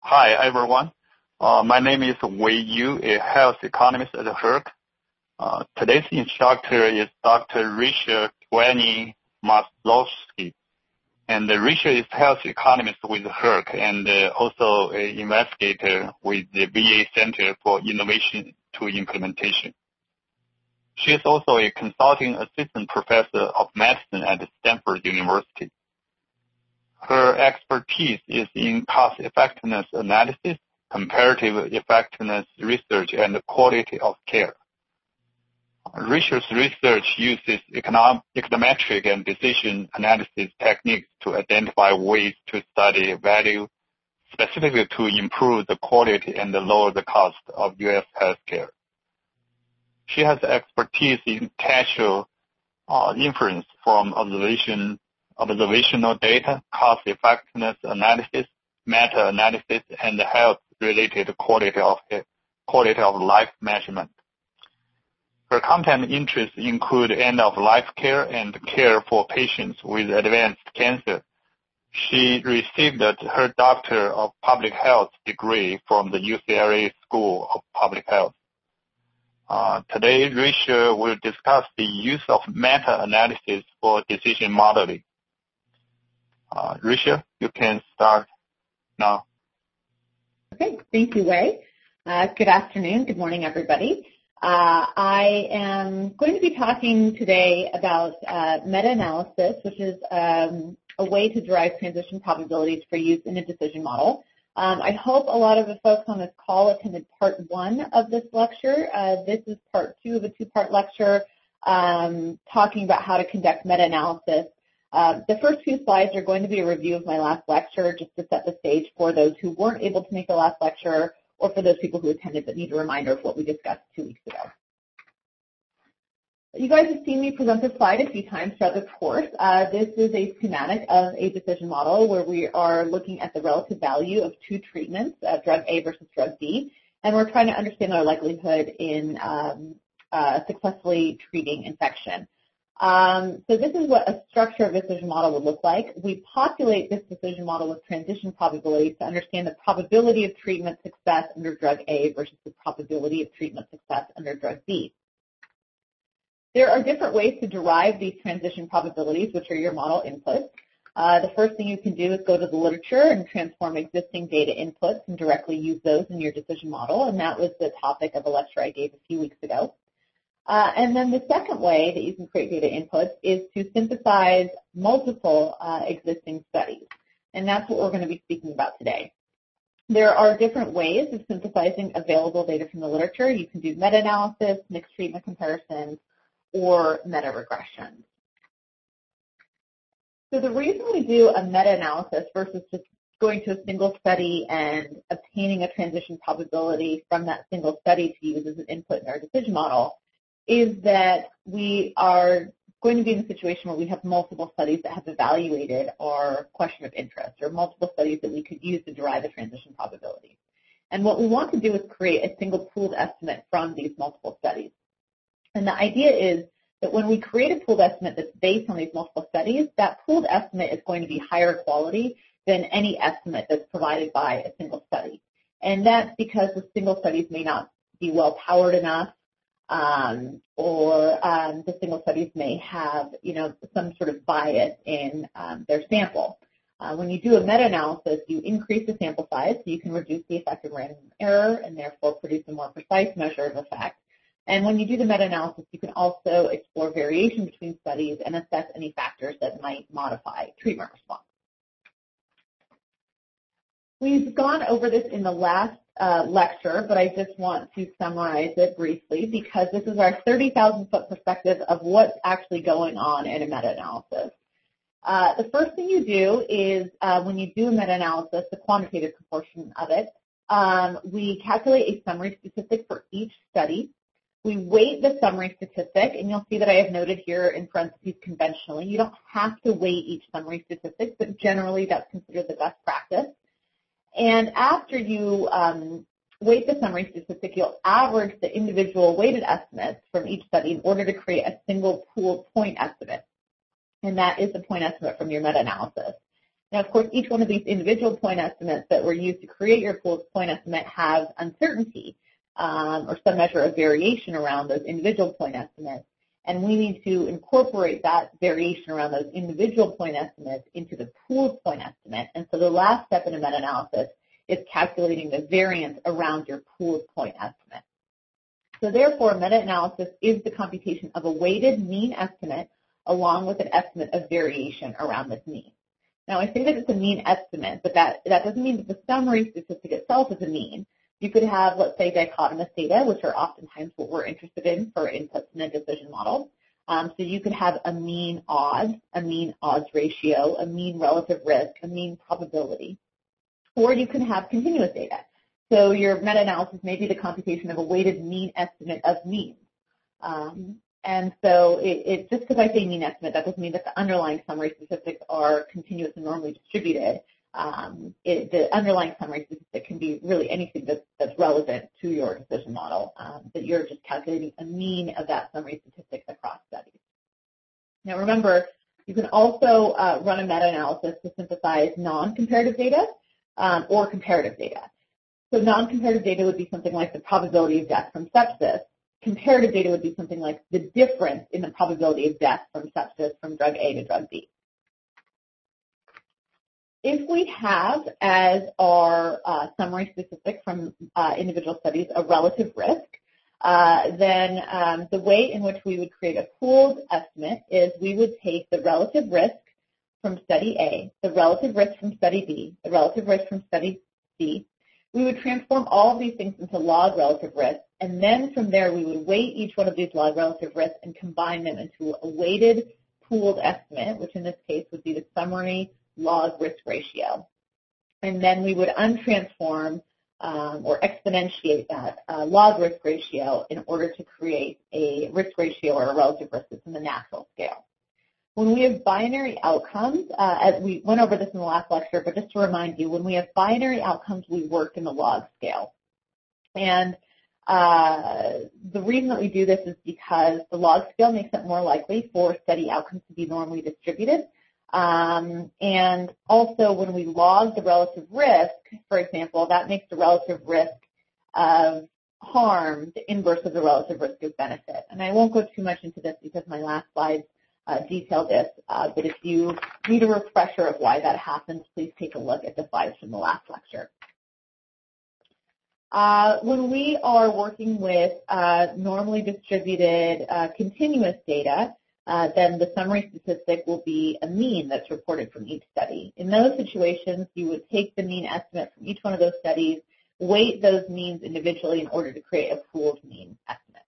Hi, everyone. My name is Wei Yu, a health economist at HERC. Today's instructor is Dr. Risha Twany-Maslowski. And Risha is health economist with HERC and also an investigator with the VA Center for Innovation to Implementation. She is also a consulting assistant professor of medicine at Stanford University. Her expertise is in cost-effectiveness analysis, comparative effectiveness research, and quality of care. Risha's research uses econometric and decision analysis techniques to identify ways to study value specifically to improve the quality and lower the cost of U.S. healthcare. She has expertise in causal inference from observational data, cost-effectiveness analysis, meta-analysis, and health-related quality of life measurement. Her content interests include end-of-life care and care for patients with advanced cancer. She received her Doctor of Public Health degree from the UCLA School of Public Health. Today, Risha will discuss the use of meta-analysis for decision modeling. Risha, you can start now. Okay, thank you, Wei. Good afternoon, good morning, everybody. I am going to be talking today about meta-analysis, which is a way to derive transition probabilities for use in a decision model. I hope a lot of the folks on this call attended part 1 of this lecture. This is part 2 of a 2-part lecture talking about how to conduct meta-analysis. The first few slides are going to be a review of my last lecture just to set the stage for those who weren't able to make the last lecture or for those people who attended but need a reminder of what we discussed 2 weeks ago. You guys have seen me present this slide a few times throughout the course. This is a schematic of a decision model where we are looking at the relative value of 2 treatments, drug A versus drug B, and we're trying to understand our likelihood in successfully treating infection. So this is what a structure of a decision model would look like. We populate this decision model with transition probabilities to understand the probability of treatment success under drug A versus the probability of treatment success under drug B. There are different ways to derive these transition probabilities, which are your model inputs. The first thing you can do is go to the literature and transform existing data inputs and directly use those in your decision model, and that was the topic of a lecture I gave a few weeks ago. And then the second way that you can create data inputs is to synthesize multiple existing studies, and that's what we're going to be speaking about today. There are different ways of synthesizing available data from the literature. You can do meta-analysis, mixed treatment comparisons, or meta-regressions. So the reason we do a meta-analysis versus just going to a single study and obtaining a transition probability from that single study to use as an input in our decision model is that we are going to be in a situation where we have multiple studies that have evaluated our question of interest or multiple studies that we could use to derive a transition probability. And what we want to do is create a single pooled estimate from these multiple studies. And the idea is that when we create a pooled estimate that's based on these multiple studies, that pooled estimate is going to be higher quality than any estimate that's provided by a single study. And that's because the single studies may not be well powered enough, or the single studies may have, some sort of bias in their sample. When you do a meta-analysis, you increase the sample size so you can reduce the effect of random error and therefore produce a more precise measure of effect. And when you do the meta-analysis, you can also explore variation between studies and assess any factors that might modify treatment response. We've gone over this in the last lecture, but I just want to summarize it briefly because this is our 30,000-foot perspective of what's actually going on in a meta-analysis. The first thing you do is when you do a meta-analysis, the quantitative portion of it, we calculate a summary statistic for each study. We weight the summary statistic, and you'll see that I have noted here in parentheses conventionally. You don't have to weight each summary statistic, but generally that's considered the best practice. And after you weight the summary statistic, you'll average the individual weighted estimates from each study in order to create a single pooled point estimate. And that is the point estimate from your meta-analysis. Now, of course, each one of these individual point estimates that were used to create your pooled point estimate have uncertainty or some measure of variation around those individual point estimates. And we need to incorporate that variation around those individual point estimates into the pooled point estimate. And so the last step in a meta-analysis is calculating the variance around your pooled point estimate. So therefore, meta-analysis is the computation of a weighted mean estimate along with an estimate of variation around this mean. Now, I say that it's a mean estimate, but that doesn't mean that the summary statistic itself is a mean. You could have, let's say, dichotomous data, which are oftentimes what we're interested in for inputs in a decision model. So you could have a mean odds ratio, a mean relative risk, a mean probability. Or you can have continuous data. So your meta-analysis may be the computation of a weighted mean estimate of means. And so it's just because I say mean estimate, that doesn't mean that the underlying summary statistics are continuous and normally distributed. The underlying summary statistic can be really anything that's relevant to your decision model, that you're just calculating a mean of that summary statistic across studies. Now remember, you can also run a meta-analysis to synthesize non-comparative data or comparative data. So non-comparative data would be something like the probability of death from sepsis. Comparative data would be something like the difference in the probability of death from sepsis from drug A to drug B. If we have as our summary statistic from individual studies a relative risk, then the way in which we would create a pooled estimate is we would take the relative risk from study A, the relative risk from study B, the relative risk from study C. We would transform all of these things into log relative risk, and then from there we would weight each one of these log relative risks and combine them into a weighted pooled estimate, which in this case would be the summary log risk ratio. And then we would untransform or exponentiate that log risk ratio in order to create a risk ratio or a relative risk that's in the natural scale. When we have binary outcomes, as we went over this in the last lecture, but just to remind you, when we have binary outcomes, we work in the log scale. And the reason that we do this is because the log scale makes it more likely for study outcomes to be normally distributed. And also when we log the relative risk, for example, that makes the relative risk of harm the inverse of the relative risk of benefit. And I won't go too much into this because my last slides detail this, but if you need a refresher of why that happens, please take a look at the slides from the last lecture. When we are working with normally distributed continuous data, then the summary statistic will be a mean that's reported from each study. In those situations, you would take the mean estimate from each one of those studies, weight those means individually in order to create a pooled mean estimate.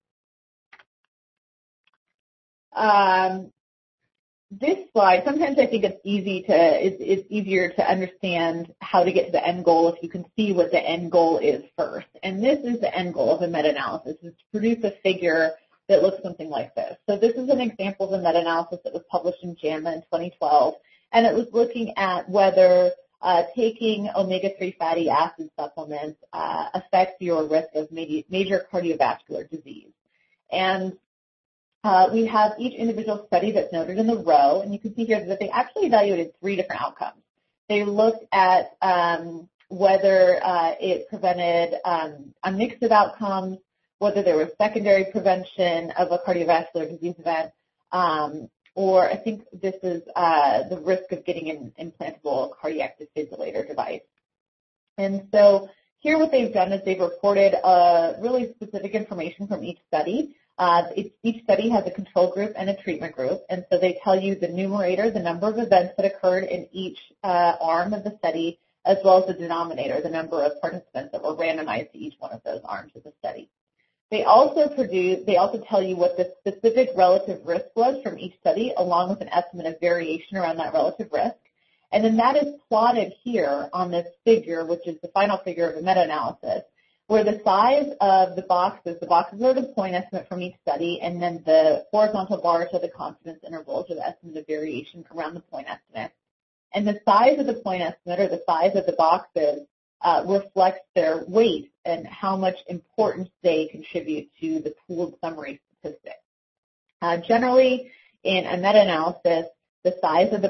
This slide, sometimes I think it's easier to understand how to get to the end goal if you can see what the end goal is first. And this is the end goal of a meta-analysis, is to produce a figure that looks something like this. So this is an example of a meta-analysis that was published in JAMA in 2012, and it was looking at whether taking omega-3 fatty acid supplements affects your risk of major cardiovascular disease. And we have each individual study that's noted in the row, and you can see here that they actually evaluated 3 different outcomes. They looked at whether it prevented a mix of outcomes, whether there was secondary prevention of a cardiovascular disease event, or I think this is the risk of getting an implantable cardiac defibrillator device. And so here what they've done is they've reported really specific information from each study. Each study has a control group and a treatment group, and so they tell you the numerator, the number of events that occurred in each arm of the study, as well as the denominator, the number of participants that were randomized to each one of those arms of the study. They also tell you what the specific relative risk was from each study, along with an estimate of variation around that relative risk. And then that is plotted here on this figure, which is the final figure of the meta-analysis, where the size of the boxes are the point estimate from each study, and then the horizontal bars are the confidence intervals or the estimate of variation around the point estimate. And the size of the point estimate or the size of the boxes reflects their weight and how much importance they contribute to the pooled summary statistic. Generally, in a meta-analysis, the size of the boxes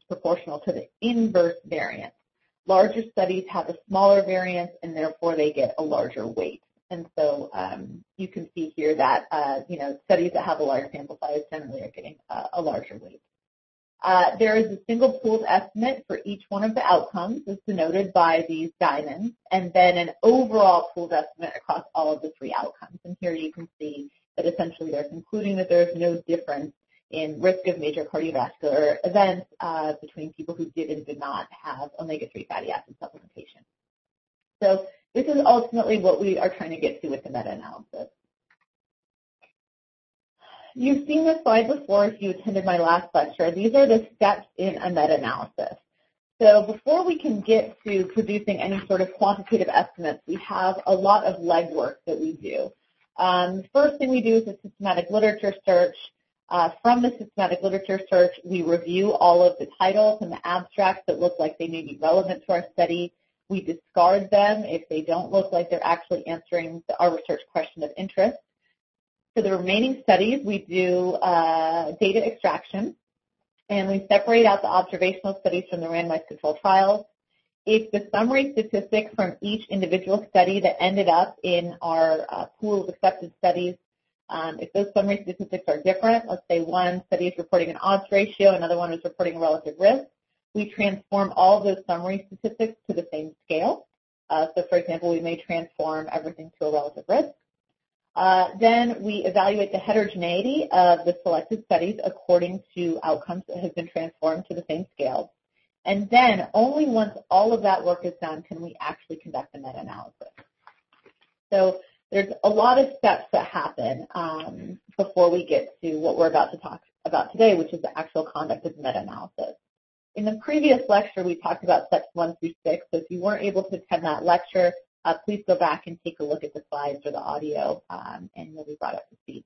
proportional to the inverse variance. Larger studies have a smaller variance, and therefore they get a larger weight. And so you can see here that, studies that have a large sample size generally are getting a larger weight. There is a single pooled estimate for each one of the outcomes, as denoted by these diamonds, and then an overall pooled estimate across all of the three outcomes. And here you can see that essentially they're concluding that there's no difference in risk of major cardiovascular events between people who did and did not have omega-3 fatty acid supplementation. So this is ultimately what we are trying to get to with the meta-analysis. You've seen this slide before if you attended my last lecture. These are the steps in a meta-analysis. So before we can get to producing any sort of quantitative estimates, we have a lot of legwork that we do. The first thing we do is a systematic literature search. From the systematic literature search, we review all of the titles and the abstracts that look like they may be relevant to our study. We discard them if they don't look like they're actually answering our research question of interest. For the remaining studies, we do data extraction, and we separate out the observational studies from the randomized controlled trials. If the summary statistics from each individual study that ended up in our pool of accepted studies, if those summary statistics are different, let's say one study is reporting an odds ratio, another one is reporting a relative risk, we transform all of those summary statistics to the same scale. So, for example, we may transform everything to a relative risk. Then we evaluate the heterogeneity of the selected studies according to outcomes that have been transformed to the same scale. And then only once all of that work is done can we actually conduct a meta-analysis. So there's a lot of steps that happen before we get to what we're about to talk about today, which is the actual conduct of the meta-analysis. In the previous lecture, we talked about steps 1 through 6. So if you weren't able to attend that lecture, please go back and take a look at the slides or the audio, and you'll be brought up to speed.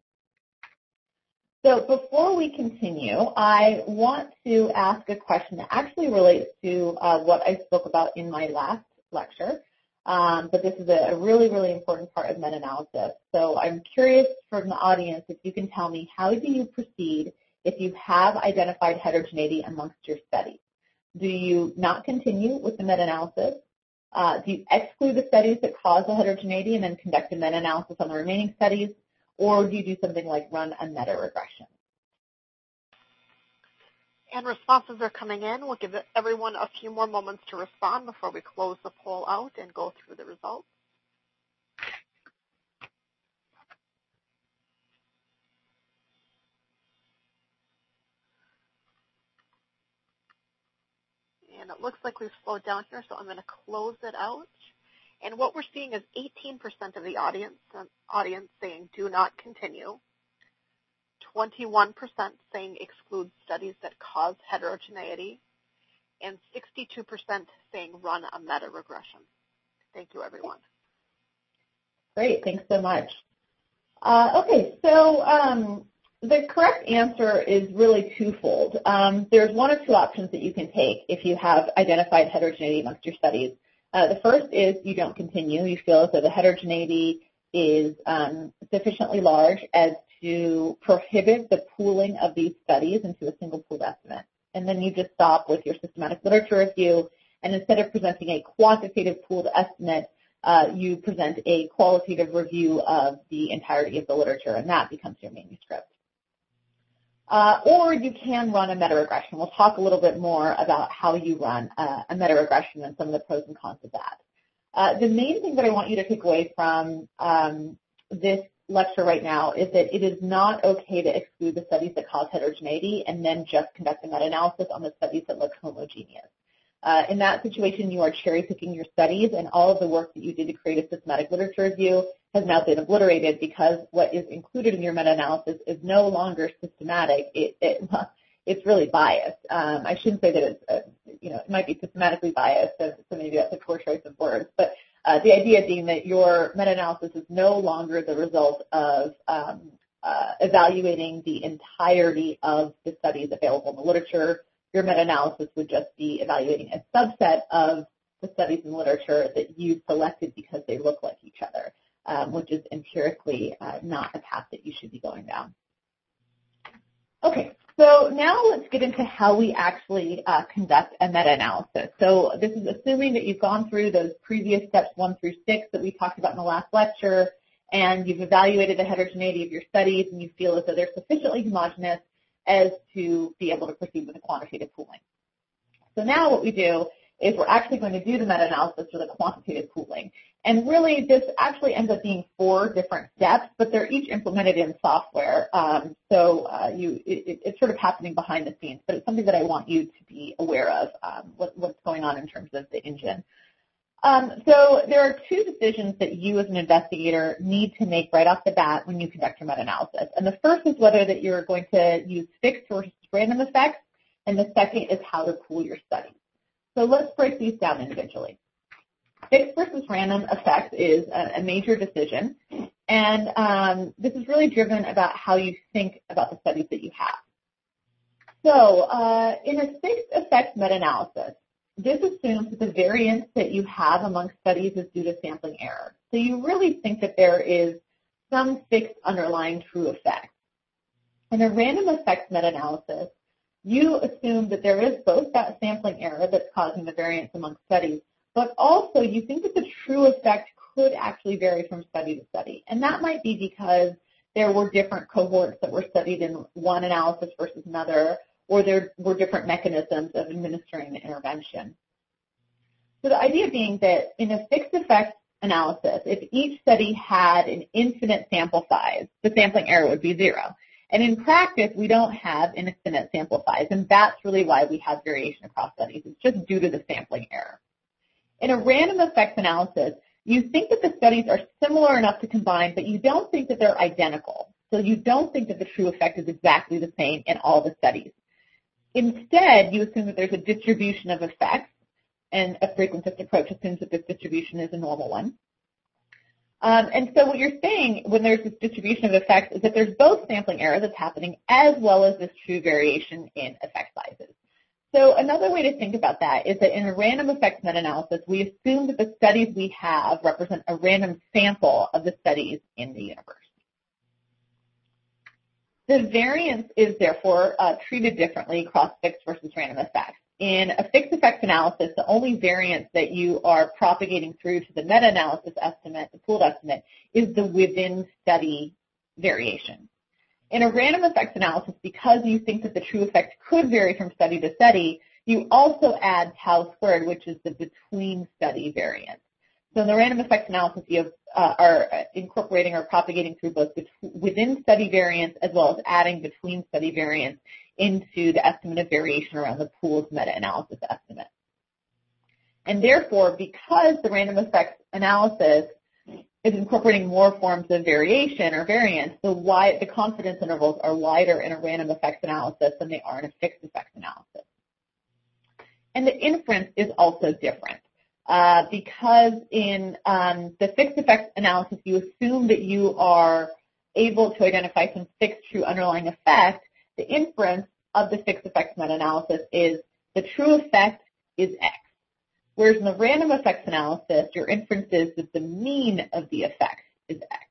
So before we continue, I want to ask a question that actually relates to what I spoke about in my last lecture, but this is a really, really important part of meta-analysis. So I'm curious from the audience if you can tell me, how do you proceed if you have identified heterogeneity amongst your studies? Do you not continue with the meta-analysis? Do you exclude the studies that cause the heterogeneity and then conduct a meta-analysis on the remaining studies? Or do you do something like run a meta-regression? And responses are coming in. We'll give everyone a few more moments to respond before we close the poll out and go through the results. And it looks like we've slowed down here, so I'm going to close it out. And what we're seeing is 18% of the audience saying do not continue, 21% saying exclude studies that cause heterogeneity, and 62% saying run a meta-regression. Thank you, everyone. Great. Thanks so much. Okay, so the correct answer is really twofold. There's one or two options that you can take if you have identified heterogeneity amongst your studies. The first is you don't continue. You feel as though the heterogeneity is sufficiently large as to prohibit the pooling of these studies into a single pooled estimate. And then you just stop with your systematic literature review, and instead of presenting a quantitative pooled estimate, you present a qualitative review of the entirety of the literature, and that becomes your manuscript. Or you can run a meta-regression. We'll talk a little bit more about how you run a meta-regression and some of the pros and cons of that. The main thing that I want you to take away from this lecture right now is that it is not okay to exclude the studies that cause heterogeneity and then just conduct a meta-analysis on the studies that look homogeneous. In that situation, you are cherry-picking your studies, and all of the work that you did to create a systematic literature review has now been obliterated because what is included in your meta-analysis is no longer systematic. It's really biased. I shouldn't say that it's, it might be systematically biased, so maybe that's a poor choice of words, but the idea being that your meta-analysis is no longer the result of evaluating the entirety of the studies available in the literature. Your meta-analysis would just be evaluating a subset of the studies in literature that you selected because they look like each other, which is empirically not a path that you should be going down. Okay, so now let's get into how we actually conduct a meta-analysis. So this is assuming that you've gone through those previous steps 1 through 6 that we talked about in the last lecture, and you've evaluated the heterogeneity of your studies, and you feel as though they're sufficiently homogeneous as to be able to proceed with the quantitative pooling. So now what we do is we're actually going to do the meta-analysis for the quantitative pooling. And really, this actually ends up being 4 different steps, but they're each implemented in software. It's sort of happening behind the scenes, but it's something that I want you to be aware of, what's going on in terms of the engine. So there are 2 decisions that you as an investigator need to make right off the bat when you conduct your meta-analysis. And the first is whether that you're going to use fixed versus random effects, and the second is how to pool your studies. So let's break these down individually. Fixed versus random effects is a major decision, and this is really driven about how you think about the studies that you have. So in a fixed effects meta-analysis, this assumes that the variance that you have among studies is due to sampling error. So you really think that there is some fixed underlying true effect. In a random effects meta-analysis, you assume that there is both that sampling error that's causing the variance among studies, but also you think that the true effect could actually vary from study to study. And that might be because there were different cohorts that were studied in one analysis versus another, or there were different mechanisms of administering the intervention. So the idea being that in a fixed effects analysis, if each study had an infinite sample size, the sampling error would be 0. And in practice, we don't have infinite sample size, and that's really why we have variation across studies. It's just due to the sampling error. In a random effects analysis, you think that the studies are similar enough to combine, but you don't think that they're identical. So you don't think that the true effect is exactly the same in all the studies. Instead, you assume that there's a distribution of effects, and a frequentist approach assumes that this distribution is a normal one. And so what you're saying when there's this distribution of effects is that there's both sampling error that's happening as well as this true variation in effect sizes. So another way to think about that is that in a random effects meta-analysis, we assume that the studies we have represent a random sample of the studies in the universe. The variance is therefore treated differently across fixed versus random effects. In a fixed effects analysis, the only variance that you are propagating through to the meta-analysis estimate, the pooled estimate, is the within-study variation. In a random effects analysis, because you think that the true effect could vary from study to study, you also add tau squared, which is the between-study variance. So in the random effects analysis, you are incorporating or propagating through both within-study variance as well as adding between-study variance into the estimate of variation around the pooled meta-analysis estimate. And therefore, because the random effects analysis is incorporating more forms of variation or variance, the confidence intervals are wider in a random effects analysis than they are in a fixed effects analysis. And the inference is also different. Because in the fixed effects analysis, you assume that you are able to identify some fixed true underlying effect. The inference of the fixed effects meta-analysis is the true effect is X. Whereas in the random effects analysis, your inference is that the mean of the effect is X.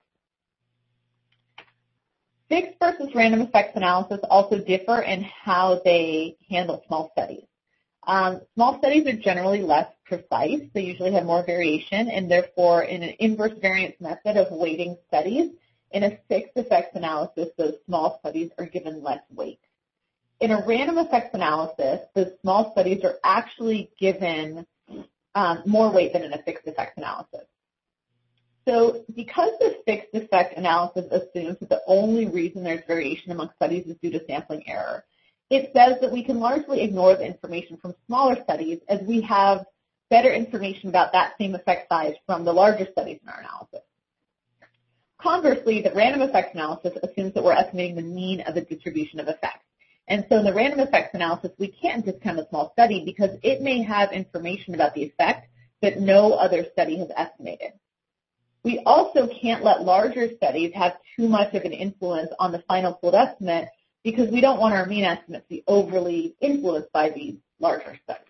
Fixed versus random effects analysis also differ in how they handle small studies. Small studies are generally less precise. They usually have more variation, and therefore in an inverse variance method of weighting studies, in a fixed effects analysis, those small studies are given less weight. In a random effects analysis, the small studies are actually given more weight than in a fixed effects analysis. So because the fixed effect analysis assumes that the only reason there's variation among studies is due to sampling error, it says that we can largely ignore the information from smaller studies as we have better information about that same effect size from the larger studies in our analysis. Conversely, the random effects analysis assumes that we're estimating the mean of the distribution of effects. And so in the random effects analysis, we can't discount a small study because it may have information about the effect that no other study has estimated. We also can't let larger studies have too much of an influence on the final pooled estimate because we don't want our mean estimates to be overly influenced by these larger studies.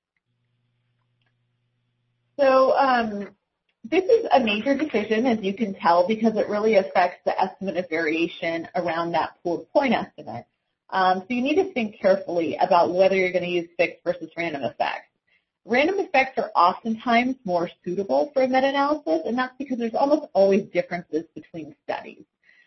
So this is a major decision, as you can tell, because it really affects the estimate of variation around that pooled point estimate. So you need to think carefully about whether you're going to use fixed versus random effects. Random effects are oftentimes more suitable for a meta-analysis, and that's because there's almost always differences between studies.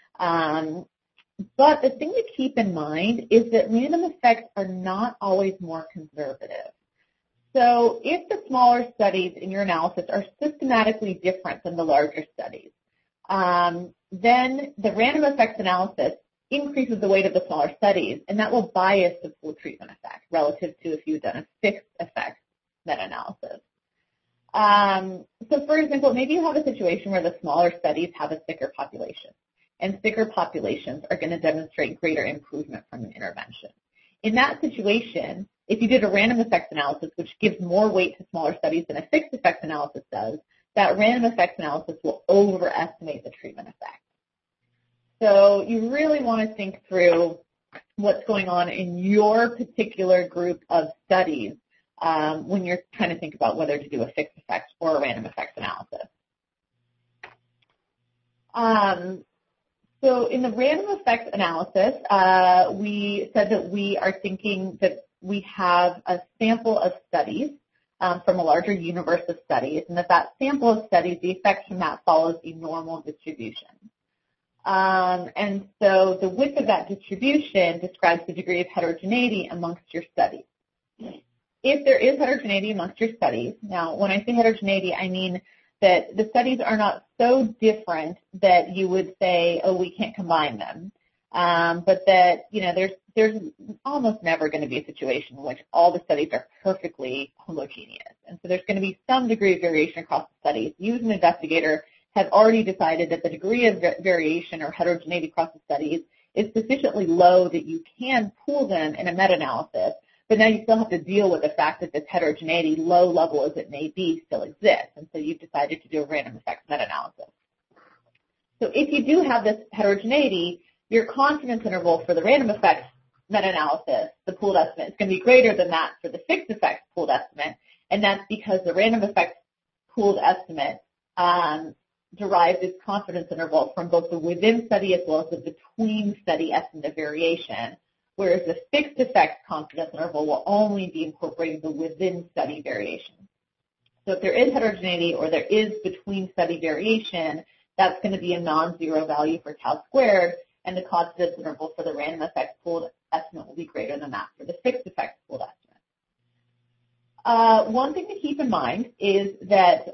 But the thing to keep in mind is that random effects are not always more conservative. So if the smaller studies in your analysis are systematically different than the larger studies, then the random effects analysis increases the weight of the smaller studies, and that will bias the pooled treatment effect relative to if you've done a fixed effect meta-analysis. So for example, maybe you have a situation where the smaller studies have a sicker population, and sicker populations are going to demonstrate greater improvement from an intervention. In that situation, if you did a random effects analysis, which gives more weight to smaller studies than a fixed effects analysis does, that random effects analysis will overestimate the treatment effect. So you really want to think through what's going on in your particular group of studies when you're trying to think about whether to do a fixed effects or a random effects analysis. So in the random effects analysis, we said that we are thinking that we have a sample of studies from a larger universe of studies, and that sample of studies, the effect from that follows a normal distribution. And so the width of that distribution describes the degree of heterogeneity amongst your studies. If there is heterogeneity amongst your studies, now when I say heterogeneity, I mean that the studies are not so different that you would say, oh, we can't combine them, but that, you know, there's almost never going to be a situation in which all the studies are perfectly homogeneous. And so there's going to be some degree of variation across the studies. You as an investigator have already decided that the degree of variation or heterogeneity across the studies is sufficiently low that you can pool them in a meta-analysis, but now you still have to deal with the fact that this heterogeneity, low level as it may be, still exists. And so you've decided to do a random effects meta-analysis. So if you do have this heterogeneity, your confidence interval for the random effects meta-analysis, the pooled estimate, is going to be greater than that for the fixed effects pooled estimate, and that's because the random effects pooled estimate derives its confidence interval from both the within study as well as the between study estimate of variation, whereas the fixed effects confidence interval will only be incorporating the within study variation. So if there is heterogeneity or there is between study variation, that's going to be a non-zero value for tau squared, and the confidence interval for the random effects pooled estimate will be greater than that for the fixed effects pooled estimate. One thing to keep in mind is that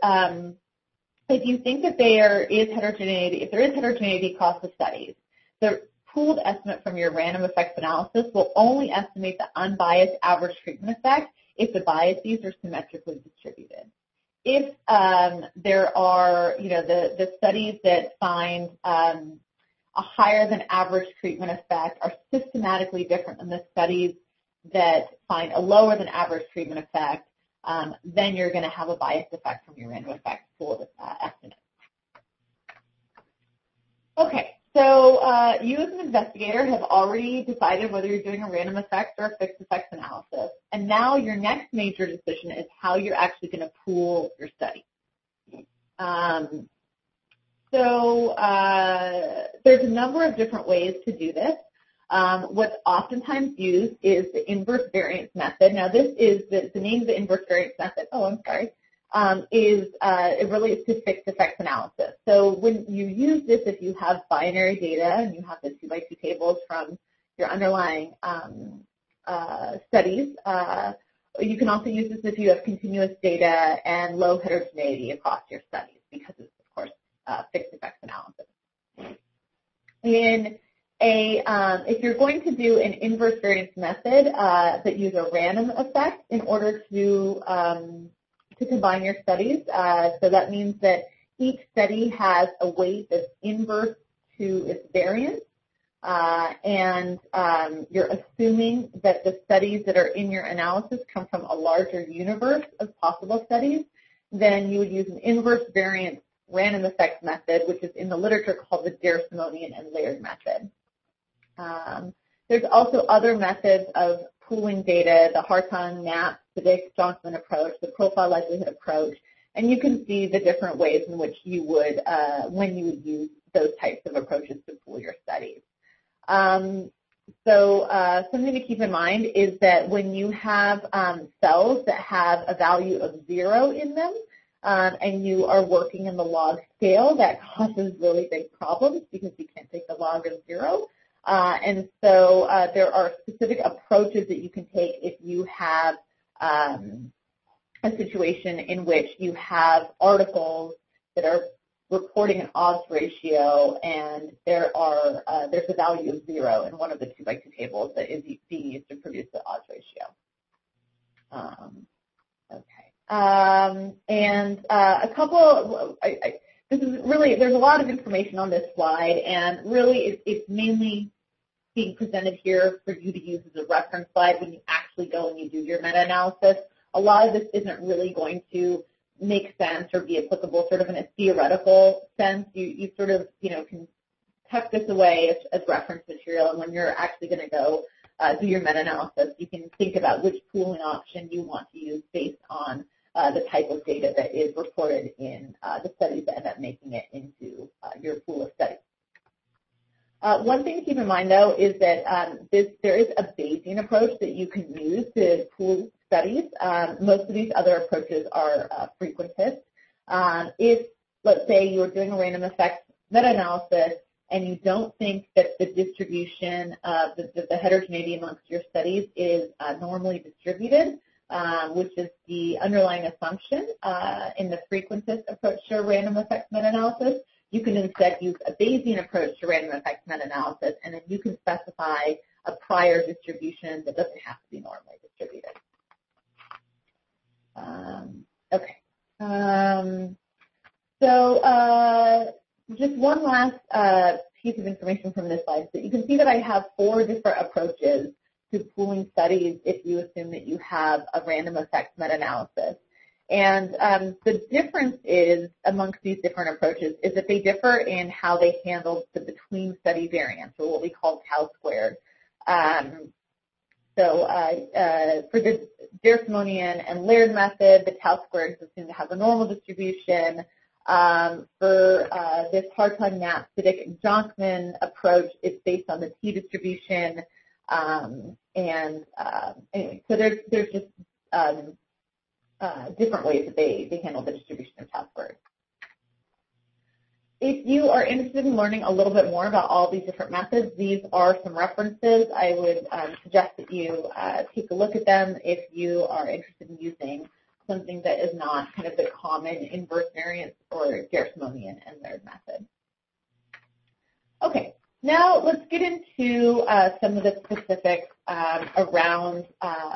if you think that there is heterogeneity across the studies, the pooled estimate from your random effects analysis will only estimate the unbiased average treatment effect if the biases are symmetrically distributed. If there are, the studies that find a higher than average treatment effect are systematically different than the studies that find a lower than average treatment effect, then you're going to have a biased effect from your random effects pooled estimate. Okay, so you as an investigator have already decided whether you're doing a random effects or a fixed effects analysis, and now your next major decision is how you're actually going to pool your study. So there's a number of different ways to do this. What's oftentimes used is the inverse variance method. Now, this is the name of the inverse variance method. It relates to fixed effects analysis. So when you use this, if you have binary data and you have the 2x2 tables from your underlying studies, you can also use this if you have continuous data and low heterogeneity across your studies, because it's, of course, fixed effects analysis. If you're going to do an inverse variance method that uses a random effect in order to combine your studies, so that means that each study has a weight that's inverse to its variance, and you're assuming that the studies that are in your analysis come from a larger universe of possible studies, then you would use an inverse variance random effects method, which is in the literature called the Dare-Simonian and Laird method. There's also other methods of pooling data, the Hartung, Knapp, the Dix-Johnson approach, the profile likelihood approach, and you can see the different ways in which you would, when you would use those types of approaches to pool your studies. Something to keep in mind is that when you have cells that have a value of 0 in them, and you are working in the log scale, that causes really big problems because you can't take the log of 0. There are specific approaches that you can take if you have a situation in which you have articles that are reporting an odds ratio, and there's a value of 0 in one of the 2x2 tables that is being used to produce the odds ratio. There's a lot of information on this slide, and really it's mainly being presented here for you to use as a reference slide when you actually go and you do your meta-analysis. A lot of this isn't really going to make sense or be applicable sort of in a theoretical sense. You sort of, can tuck this away as reference material, and when you're actually going to go do your meta-analysis, you can think about which pooling option you want to use based on the type of data that is reported in the studies that end up making it into your pool of studies. One thing to keep in mind, though, is that there is a Bayesian approach that you can use to pool studies. Most of these other approaches are frequentist. If, let's say, you're doing a random effects meta-analysis and you don't think that the distribution, the heterogeneity amongst your studies is normally distributed, which is the underlying assumption in the frequentist approach to random effects meta-analysis, you can instead use a Bayesian approach to random effects meta-analysis, and then you can specify a prior distribution that doesn't have to be normally distributed. Just one last piece of information from this slide. So you can see that I have 4 different approaches to pooling studies if you assume that you have a random effects meta-analysis. And the difference is amongst these different approaches is that they differ in how they handle the between study variance, or what we call tau squared. For the Dersimonian and Laird method, the tau squared is assumed to have a normal distribution. For this Hartung, Knapp, Siddick, and Jonkman approach, it's based on the T distribution. Anyway, so there's just different ways that they handle the distribution of tau squared. If you are interested in learning a little bit more about all these different methods, these are some references. I would suggest that you take a look at them if you are interested in using something that is not kind of the common inverse variance or Dersimonian and Laird method. Okay, now let's get into some of the specifics around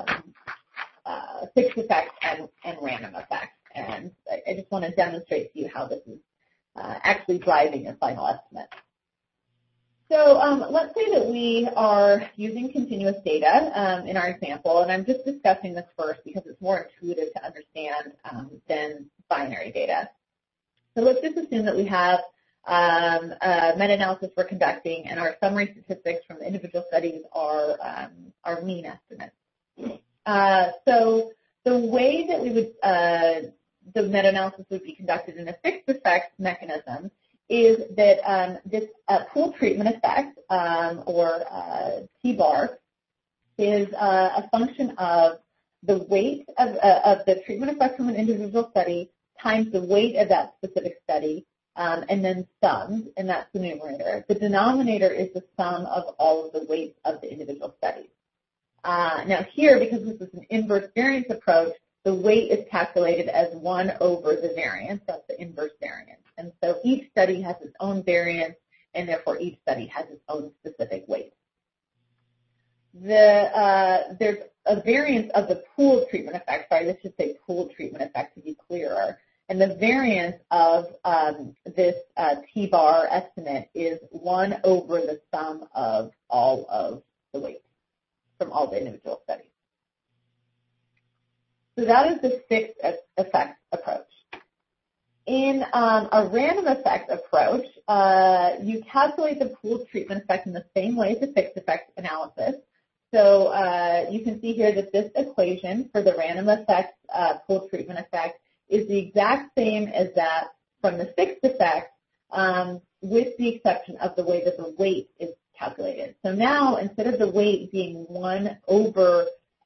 fixed effects and random effects. And I just want to demonstrate to you how this is actually driving a final estimate. So let's say that we are using continuous data in our example, and I'm just discussing this first because it's more intuitive to understand than binary data. So let's just assume that we have a meta-analysis we're conducting, and our summary statistics from the individual studies are mean estimates. So the way that we would the meta-analysis would be conducted in a fixed effects mechanism is that this pool treatment effect, or T-bar, is a function of the weight of the treatment effect from an individual study times the weight of that specific study, and then summed, and that's the numerator. The denominator is the sum of all of the weights of the individual studies. Now here, because this is an inverse variance approach, the weight is calculated as 1 over the variance. That's the inverse variance. And so each study has its own variance, and therefore each study has its own specific weight. There's a variance of the pooled treatment effect. Sorry, let's just say pooled treatment effect to be clearer. And the variance of this T-bar estimate is 1 over the sum of all of the weights from all the individual studies. So that is the fixed effects approach. In a random effects approach, you calculate the pooled treatment effect in the same way as the fixed effects analysis. So you can see here that this equation for the random effects pooled treatment effect is the exact same as that from the fixed effects, with the exception of the way that the weight is calculated. So now, instead of the weight being 1 over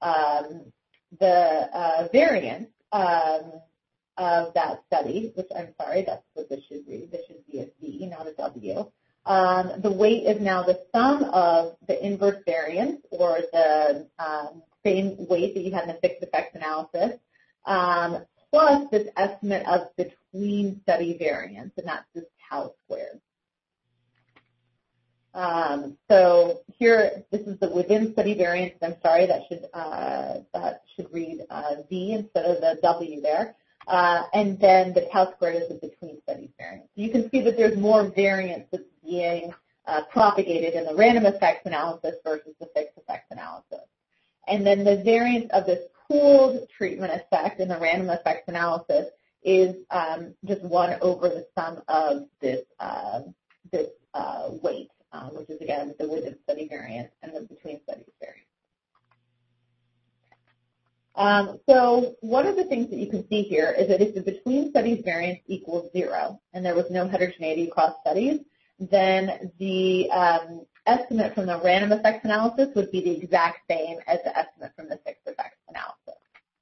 the variance of that study, which I'm sorry, that's what this should be. This should be a V, not a W. The weight is now the sum of the inverse variance, or the same weight that you had in the fixed effects analysis, plus this estimate of between study variance, and that's this tau squared. So here, this is the within study variance. I'm sorry, that should read V instead of the W there. And then the tau squared is the between studies variance. So you can see that there's more variance that's being propagated in the random effects analysis versus the fixed effects analysis. And then the variance of this pooled treatment effect in the random effects analysis is just 1 over the sum of this weight, which is, again, the within study variance and the between studies variance. So one of the things that you can see here is that if the between studies variance equals 0, and there was no heterogeneity across studies, then the estimate from the random effects analysis would be the exact same as the estimate from the fixed effects analysis.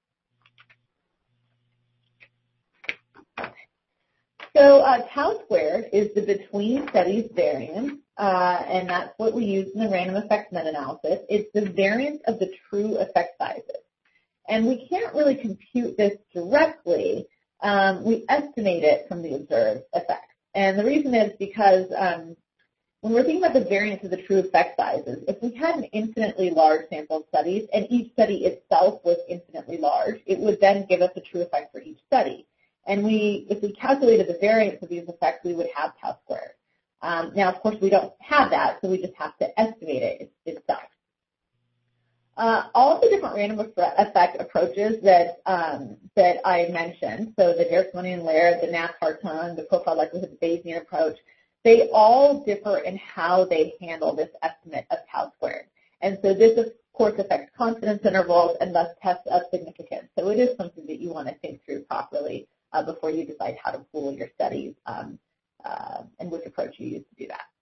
So tau squared is the between studies variance, and that's what we use in the random effects meta-analysis. It's the variance of the true effect sizes. And we can't really compute this directly. We estimate it from the observed effects. And the reason is because when we're thinking about the variance of the true effect sizes, if we had an infinitely large sample of studies and each study itself was infinitely large, it would then give us a true effect for each study. And if we calculated the variance of these effects, we would have tau squared. Now, of course, we don't have that, so we just have to estimate it itself. All the different random effect approaches that I mentioned, so the Derek-Smonian-Laird, the Nass-Hartung, the profile likelihood Bayesian approach, they all differ in how they handle this estimate of tau squared. And so this, of course, affects confidence intervals and thus tests of significance. So it is something that you want to think through properly before you decide how to pool your studies and which approach you use to do that.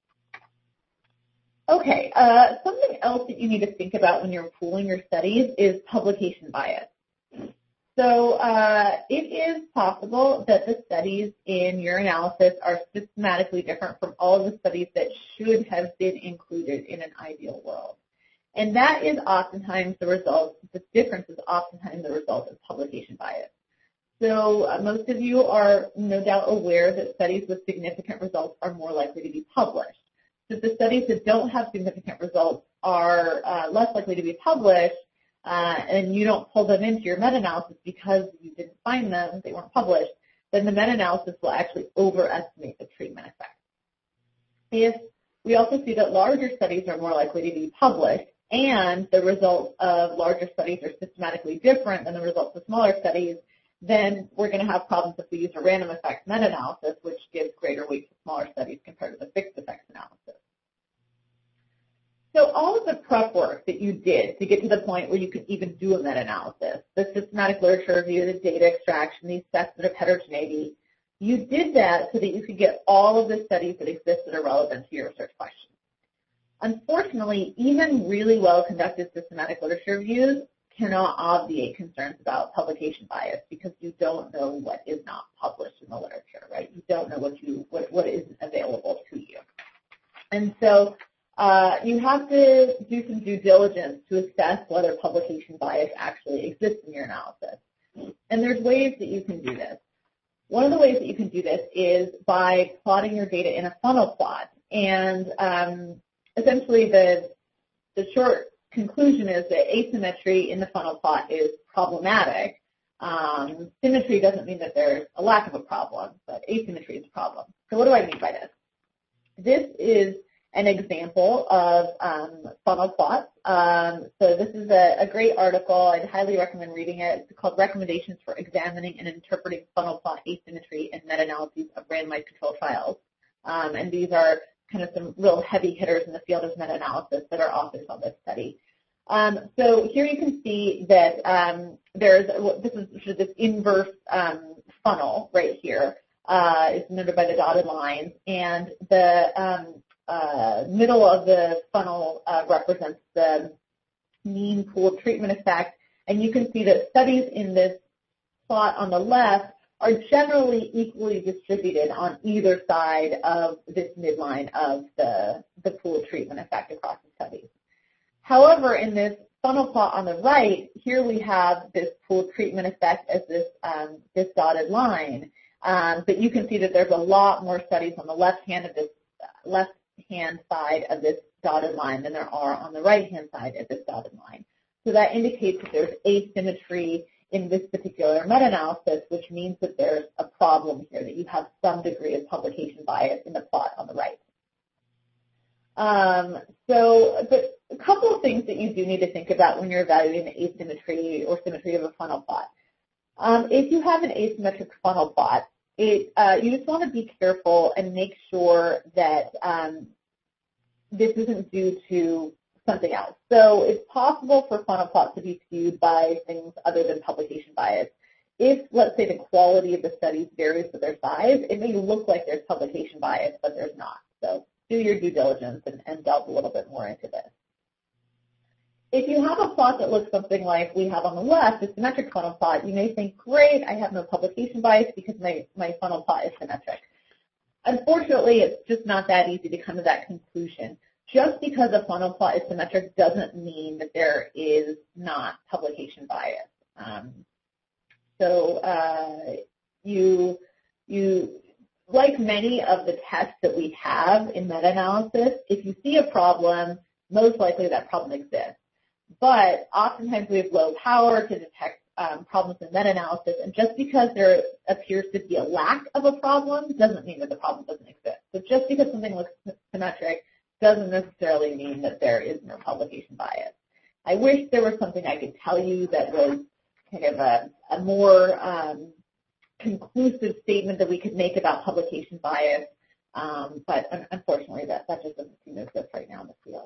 Okay, something else that you need to think about when you're pooling your studies is publication bias. So it is possible that the studies in your analysis are systematically different from all of the studies that should have been included in an ideal world. And that is oftentimes the result, the difference is oftentimes the result of publication bias. So most of you are no doubt aware that studies with significant results are more likely to be published. So the studies that don't have significant results are less likely to be published, and you don't pull them into your meta-analysis because you didn't find them, they weren't published, then the meta-analysis will actually overestimate the treatment effect. If we also see that larger studies are more likely to be published, and the results of larger studies are systematically different than the results of smaller studies, then we're going to have problems if we use a random effects meta-analysis, which gives greater weight to smaller studies compared to the fixed effects analysis. So all of the prep work that you did to get to the point where you could even do a meta-analysis, the systematic literature review, the data extraction, the assessment of heterogeneity, you did that so that you could get all of the studies that exist that are relevant to your research questions. Unfortunately, even really well-conducted systematic literature reviews cannot obviate concerns about publication bias because you don't know what is not published in the literature, right? You don't know what isn't available to you. And so you have to do some due diligence to assess whether publication bias actually exists in your analysis. And there's ways that you can do this. One of the ways that you can do this is by plotting your data in a funnel plot. And essentially the short conclusion is that asymmetry in the funnel plot is problematic. Symmetry doesn't mean that there's a lack of a problem, but asymmetry is a problem. So what do I mean by this? This is an example of funnel plots. So this is a great article. I'd highly recommend reading it. It's called Recommendations for Examining and Interpreting Funnel Plot Asymmetry and Meta-Analyses of Randomized Controlled Trials. And these are kind of some real heavy hitters in the field of meta-analysis that are authors on this study. So here you can see that this inverse funnel right here. It's noted by the dotted lines, and the middle of the funnel represents the mean pooled treatment effect, and you can see that studies in this plot on the left are generally equally distributed on either side of this midline of the pooled treatment effect across the studies. However, in this funnel plot on the right, here we have this pooled treatment effect as this dotted line, but you can see that there's a lot more studies on the left-hand side of this dotted line than there are on the right-hand side of this dotted line. So that indicates that there's asymmetry in this particular meta-analysis, which means that there's a problem here, that you have some degree of publication bias in the plot on the right. But a couple of things that you do need to think about when you're evaluating the asymmetry or symmetry of a funnel plot. If you have an asymmetric funnel plot, you just want to be careful and make sure that this isn't due to something else. So it's possible for funnel plots to be skewed by things other than publication bias. If, let's say, the quality of the studies varies with their size, it may look like there's publication bias, but there's not. So do your due diligence and delve a little bit more into this. If you have a plot that looks something like we have on the left, a symmetric funnel plot, you may think, great, I have no publication bias because my funnel plot is symmetric. Unfortunately, it's just not that easy to come to that conclusion. Just because a funnel plot is symmetric doesn't mean that there is not publication bias. You like many of the tests that we have in meta-analysis, if you see a problem, most likely that problem exists. But oftentimes we have low power to detect problems in meta-analysis, and just because there appears to be a lack of a problem doesn't mean that the problem doesn't exist. So just because something looks symmetric doesn't necessarily mean that there is no publication bias. I wish there was something I could tell you that was kind of a more conclusive statement that we could make about publication bias, but unfortunately that just doesn't seem to exist right now in the field.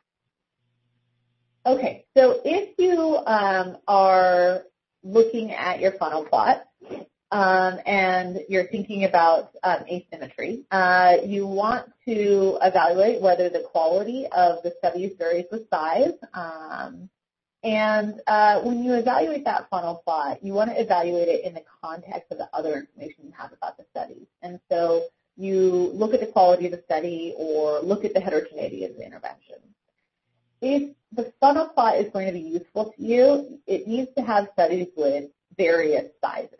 Okay, so if you are looking at your funnel plot and you're thinking about asymmetry, you want to evaluate whether the quality of the studies varies with size. When you evaluate that funnel plot, you want to evaluate it in the context of the other information you have about the studies. And so you look at the quality of the study or look at the heterogeneity of the intervention. If the funnel plot is going to be useful to you, it needs to have studies with various sizes.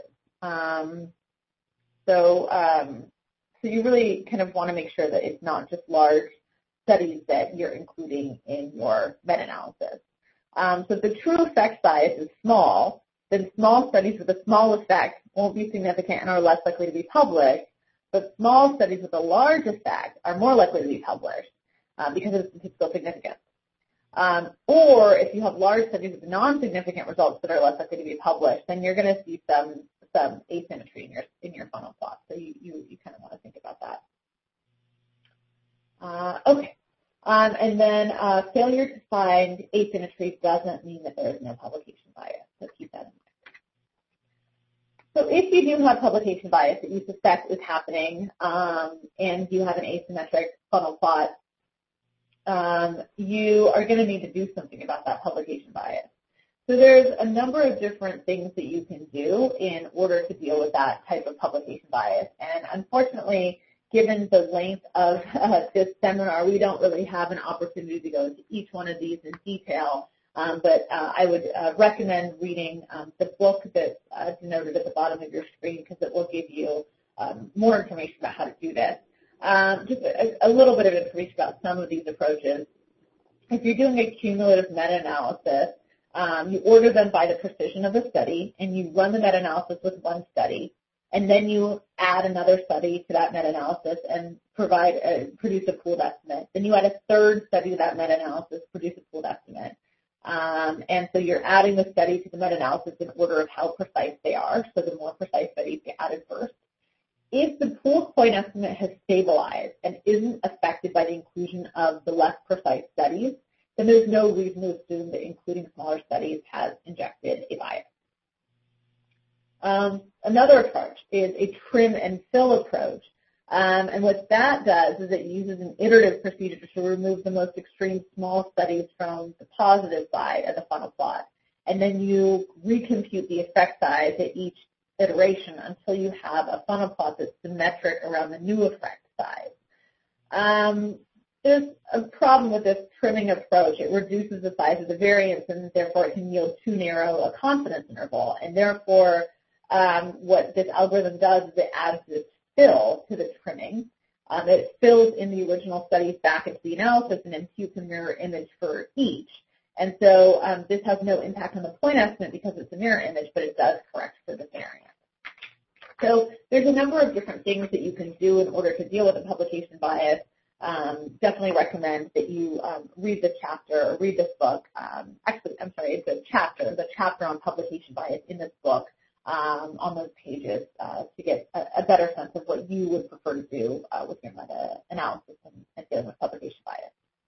So you really kind of want to make sure that it's not just large studies that you're including in your meta-analysis. So if the true effect size is small, then small studies with a small effect won't be significant and are less likely to be published, but small studies with a large effect are more likely to be published because of statistical significance. Or if you have large studies with non-significant results that are less likely to be published, then you're going to see some asymmetry in your funnel plot. So you kind of want to think about that. Okay. And then failure to find asymmetry doesn't mean that there is no publication bias. So keep that in mind. So if you do have publication bias that you suspect is happening and you have an asymmetric funnel plot, you are going to need to do something about that publication bias. So there's a number of different things that you can do in order to deal with that type of publication bias. And unfortunately, given the length of this seminar, we don't really have an opportunity to go into each one of these in detail. But I would recommend reading the book that's denoted at the bottom of your screen because it will give you more information about how to do this. Just a little bit of information about some of these approaches. If you're doing a cumulative meta-analysis, you order them by the precision of the study, and you run the meta-analysis with one study, and then you add another study to that meta-analysis and produce a pooled estimate. Then you add a third study to that meta-analysis, produce a pooled estimate. And so you're adding the study to the meta-analysis in order of how precise they are, so the more precise studies get added first. If the pooled point estimate has stabilized and isn't affected by the inclusion of the less precise studies, then there's no reason to assume that including smaller studies has injected a bias. Another approach is a trim and fill approach, And what that does is it uses an iterative procedure to remove the most extreme small studies from the positive side of the funnel plot. And then you recompute the effect size at each iteration until you have a funnel plot that's symmetric around the new effect size. There's a problem with this trimming approach. It reduces the size of the variance, and therefore it can yield too narrow a confidence interval. And therefore, what this algorithm does is it adds this fill to the trimming. It fills in the original studies back into the analysis and imputes a mirror image for each. And so this has no impact on the point estimate because it's a mirror image, but it does correct for the variance. So there's a number of different things that you can do in order to deal with a publication bias. Definitely recommend that you read the chapter or read this book. It's the chapter on publication bias in this book on those pages to get a better sense of what you would prefer to do with your meta-analysis and dealing with publication bias.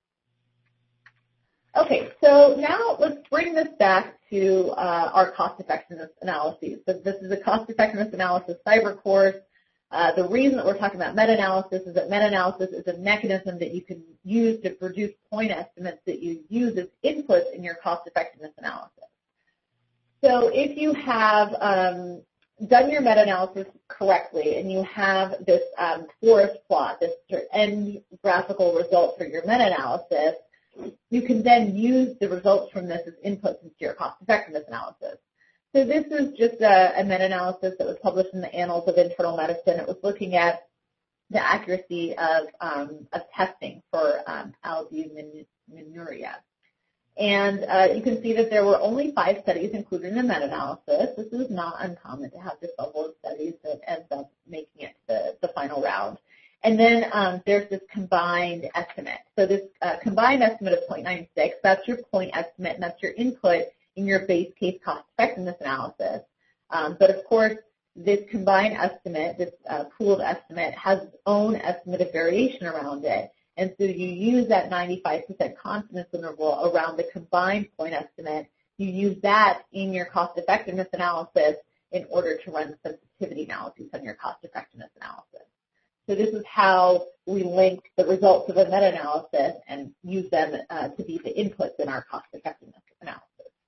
Okay, so now let's bring this back to our cost-effectiveness analyses. So this is a cost-effectiveness analysis cyber course. The reason that we're talking about meta-analysis is that meta-analysis is a mechanism that you can use to produce point estimates that you use as inputs in your cost-effectiveness analysis. So if you have done your meta-analysis correctly and you have this forest plot, this end graphical result for your meta-analysis, you can then use the results from this as inputs into your cost-effectiveness analysis. So this is just a meta-analysis that was published in the Annals of Internal Medicine. It was looking at the accuracy of testing for albuminuria. And you can see that there were only 5 studies included in the meta-analysis. This is not uncommon to have this level of studies that ends up making it to the final round. And then there's this combined estimate. So this combined estimate of 0.96, that's your point estimate, and that's your input in your base case cost effectiveness analysis. But of course, this combined estimate, this pooled estimate, has its own estimate of variation around it. And so you use that 95% confidence interval around the combined point estimate. You use that in your cost effectiveness analysis in order to run sensitivity analyses on your cost effectiveness analysis. So this is how we link the results of a meta-analysis and use them to be the inputs in our cost-effectiveness analysis.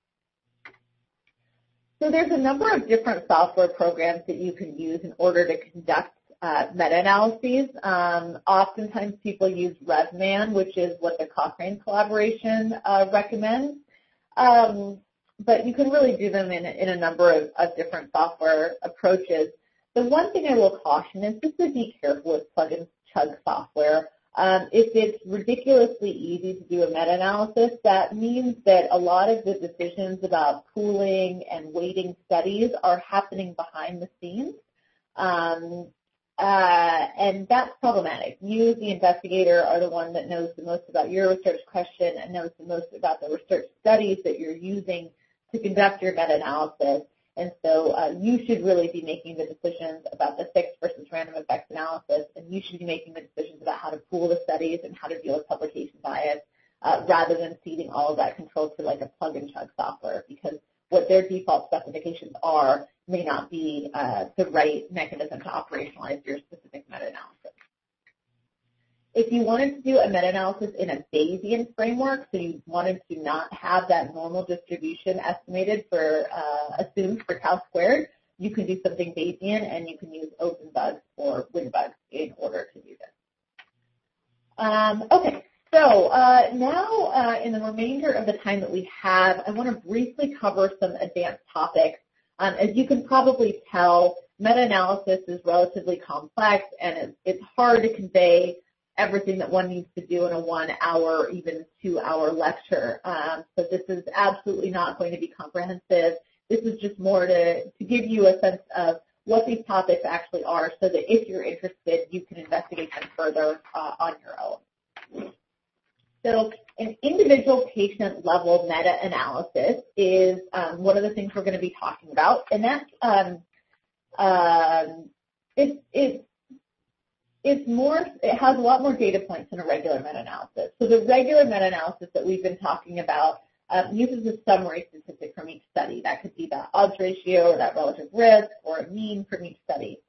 So there's a number of different software programs that you can use in order to conduct meta-analyses. Oftentimes people use RevMan, which is what the Cochrane collaboration recommends. But you can really do them in a number of different software approaches. The one thing I will caution is just to be careful with plug-and-chug software. If it's ridiculously easy to do a meta-analysis, that means that a lot of the decisions about pooling and weighting studies are happening behind the scenes. And that's problematic. You, the investigator, are the one that knows the most about your research question and knows the most about the research studies that you're using to conduct your meta-analysis. And so you should really be making the decisions about the fixed versus random effects analysis, and you should be making the decisions about how to pool the studies and how to deal with publication bias rather than ceding all of that control to like a plug-and-chug software, because what their default specifications are may not be the right mechanism to operationalize your specific meta-analysis. If you wanted to do a meta-analysis in a Bayesian framework, so you wanted to not have that normal distribution estimated for assumed for tau squared, you can do something Bayesian, and you can use OpenBugs or WinBugs in order to do this. Okay, so now in the remainder of the time that we have, I want to briefly cover some advanced topics. As you can probably tell, meta-analysis is relatively complex, and it's hard to convey everything that one needs to do in a 1 hour, even 2 hour lecture. So this is absolutely not going to be comprehensive. This is just more to give you a sense of what these topics actually are so that if you're interested, you can investigate them further on your own. So an individual patient level meta-analysis is one of the things we're going to be talking about, and that's it has a lot more data points than a regular meta-analysis. So the regular meta-analysis that we've been talking about uses a summary statistic from each study. That could be the odds ratio or that relative risk or a mean from each study.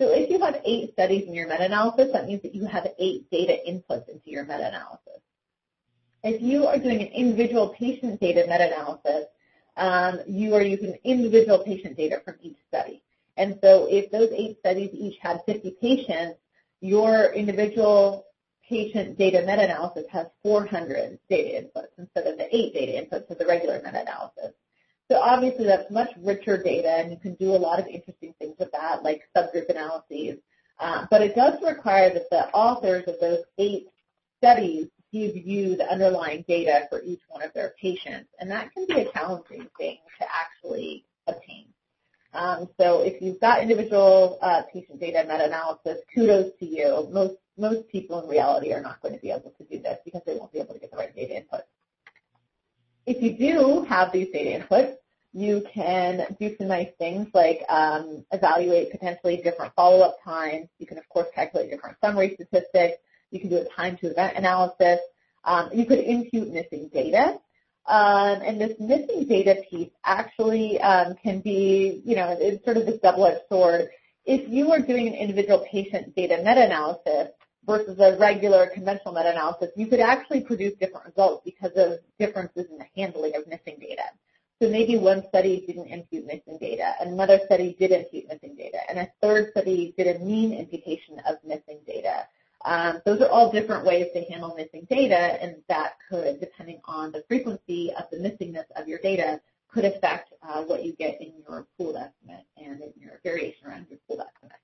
So if you have 8 studies in your meta-analysis, that means that you have 8 data inputs into your meta-analysis. If you are doing an individual patient data meta-analysis, you are using individual patient data from each study. And so if those 8 studies each had 50 patients, your individual patient data meta-analysis has 400 data inputs instead of the 8 data inputs of the regular meta-analysis. So obviously that's much richer data, and you can do a lot of interesting things with that, like subgroup analyses. But it does require that the authors of those 8 studies give you the underlying data for each one of their patients, and that can be a challenging thing to actually obtain. So if you've got individual patient data meta-analysis, kudos to you. Most people in reality are not going to be able to do this because they won't be able to get the right data input. If you do have these data inputs, you can do some nice things like evaluate potentially different follow-up times. You can, of course, calculate different summary statistics. You can do a time-to-event analysis. You could impute missing data. And this missing data piece actually can be, it's sort of this double-edged sword. If you are doing an individual patient data meta-analysis versus a regular conventional meta-analysis, you could actually produce different results because of differences in the handling of missing data. So maybe one study didn't impute missing data, another study did impute missing data, and a third study did a mean imputation of missing data. Those are all different ways to handle missing data, and that could, depending on the frequency of the missingness of your data, could affect what you get in your pooled estimate and in your variation around your pooled estimate.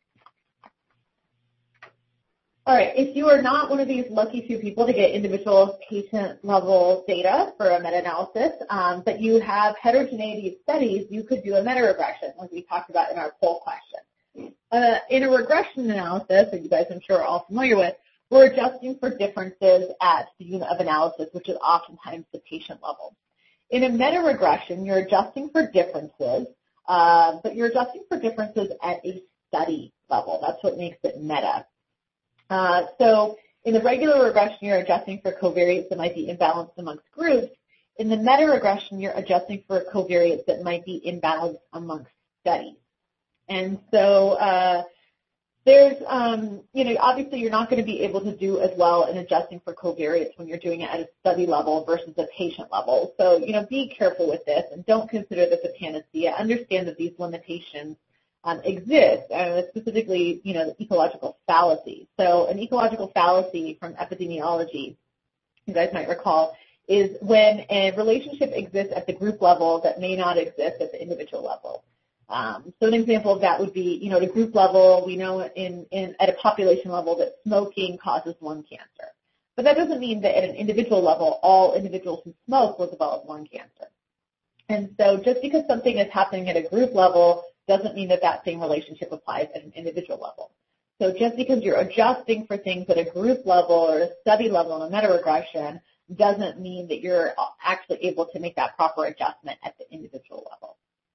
All right, if you are not one of these lucky few people to get individual patient-level data for a meta-analysis, but you have heterogeneity of studies, you could do a meta-regression, like we talked about in our poll question. In a regression analysis, that you guys I'm sure are all familiar with, we're adjusting for differences at the unit of analysis, which is oftentimes the patient level. In a meta-regression, you're adjusting for differences, but you're adjusting for differences at a study level. That's what makes it meta. So in the regular regression, you're adjusting for covariates that might be imbalanced amongst groups. In the meta-regression, you're adjusting for covariates that might be imbalanced amongst studies. And so there's, obviously you're not going to be able to do as well in adjusting for covariates when you're doing it at a study level versus a patient level. So, be careful with this and don't consider this a panacea. Understand that these limitations exist, specifically, the ecological fallacy. So an ecological fallacy from epidemiology, you guys might recall, is when a relationship exists at the group level that may not exist at the individual level. So an example of that would be, at a group level, we know at a population level that smoking causes lung cancer. But that doesn't mean that at an individual level, all individuals who smoke will develop lung cancer. And so just because something is happening at a group level doesn't mean that that same relationship applies at an individual level. So just because you're adjusting for things at a group level or a study level in a meta-regression doesn't mean that you're actually able to make that proper adjustment at the individual level.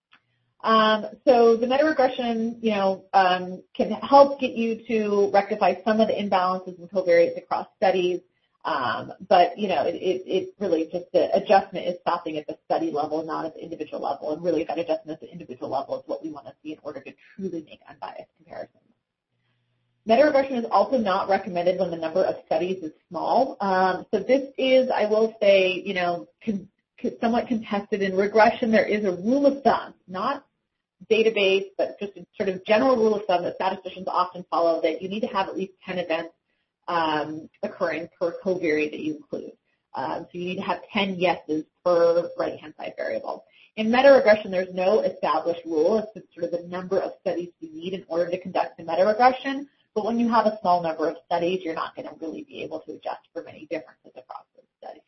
So the meta-regression, can help get you to rectify some of the imbalances and covariates across studies, but, it really just the adjustment is stopping at the study level, not at the individual level, and really that adjustment at the individual level is what we want to see in order to truly make unbiased comparisons. Meta-regression is also not recommended when the number of studies is small. So this is, I will say, somewhat contested. In regression, there is a rule of thumb, not database, but just a sort of general rule of thumb that statisticians often follow, that you need to have at least 10 events occurring per covariate that you include. So you need to have 10 yeses per right-hand side variable. In meta-regression, there's no established rule. It's just sort of the number of studies you need in order to conduct a meta-regression. But when you have a small number of studies, you're not going to really be able to adjust for many differences across those studies.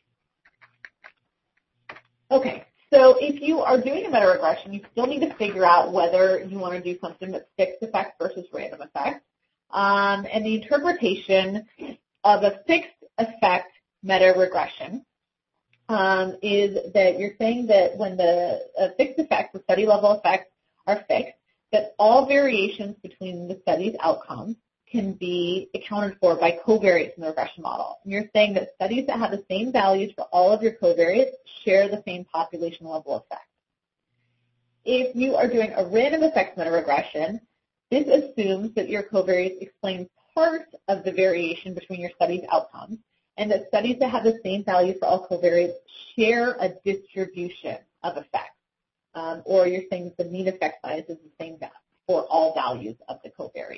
Okay, so if you are doing a meta-regression, you still need to figure out whether you want to do something that's fixed effect versus random effect. And the interpretation of a fixed effect meta-regression is that you're saying that when the fixed effects, the study level effects, are fixed, that all variations between the study's outcomes can be accounted for by covariates in the regression model. And you're saying that studies that have the same values for all of your covariates share the same population level effect. If you are doing a random effects meta-regression, This assumes that your covariates explain part of the variation between your study's outcomes, and that studies that have the same value for all covariates share a distribution of effects. Or you're saying that the mean effect size is the same for all values of the covariate.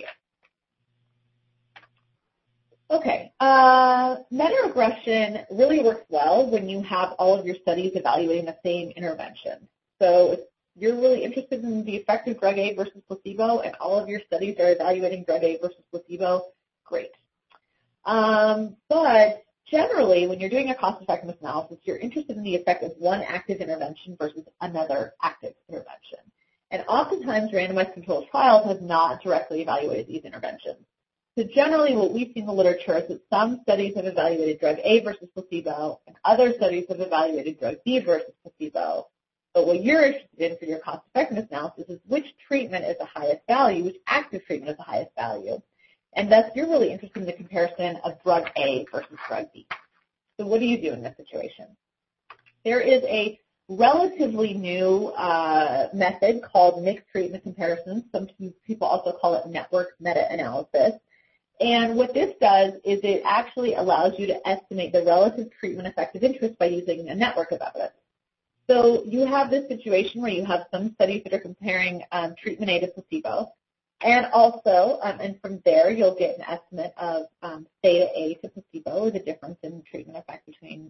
Okay, meta-regression really works well when you have all of your studies evaluating the same intervention. So if you're really interested in the effect of drug A versus placebo and all of your studies are evaluating drug A versus placebo, great. But generally, when you're doing a cost-effectiveness analysis, you're interested in the effect of one active intervention versus another active intervention. And oftentimes, randomized controlled trials have not directly evaluated these interventions. So generally, what we see in the literature is that some studies have evaluated drug A versus placebo, and other studies have evaluated drug B versus placebo. But what you're interested in for your cost-effectiveness analysis is which treatment is the highest value, which active treatment is the highest value. And thus, you're really interested in the comparison of drug A versus drug B. So what do you do in this situation? There is a relatively new method called mixed treatment comparisons. Some people also call it network meta-analysis. And what this does is it actually allows you to estimate the relative treatment effect of interest by using a network of evidence. So you have this situation where you have some studies that are comparing treatment A to placebo. And also, and from there, you'll get an estimate of theta A to placebo, or the difference in treatment effect between,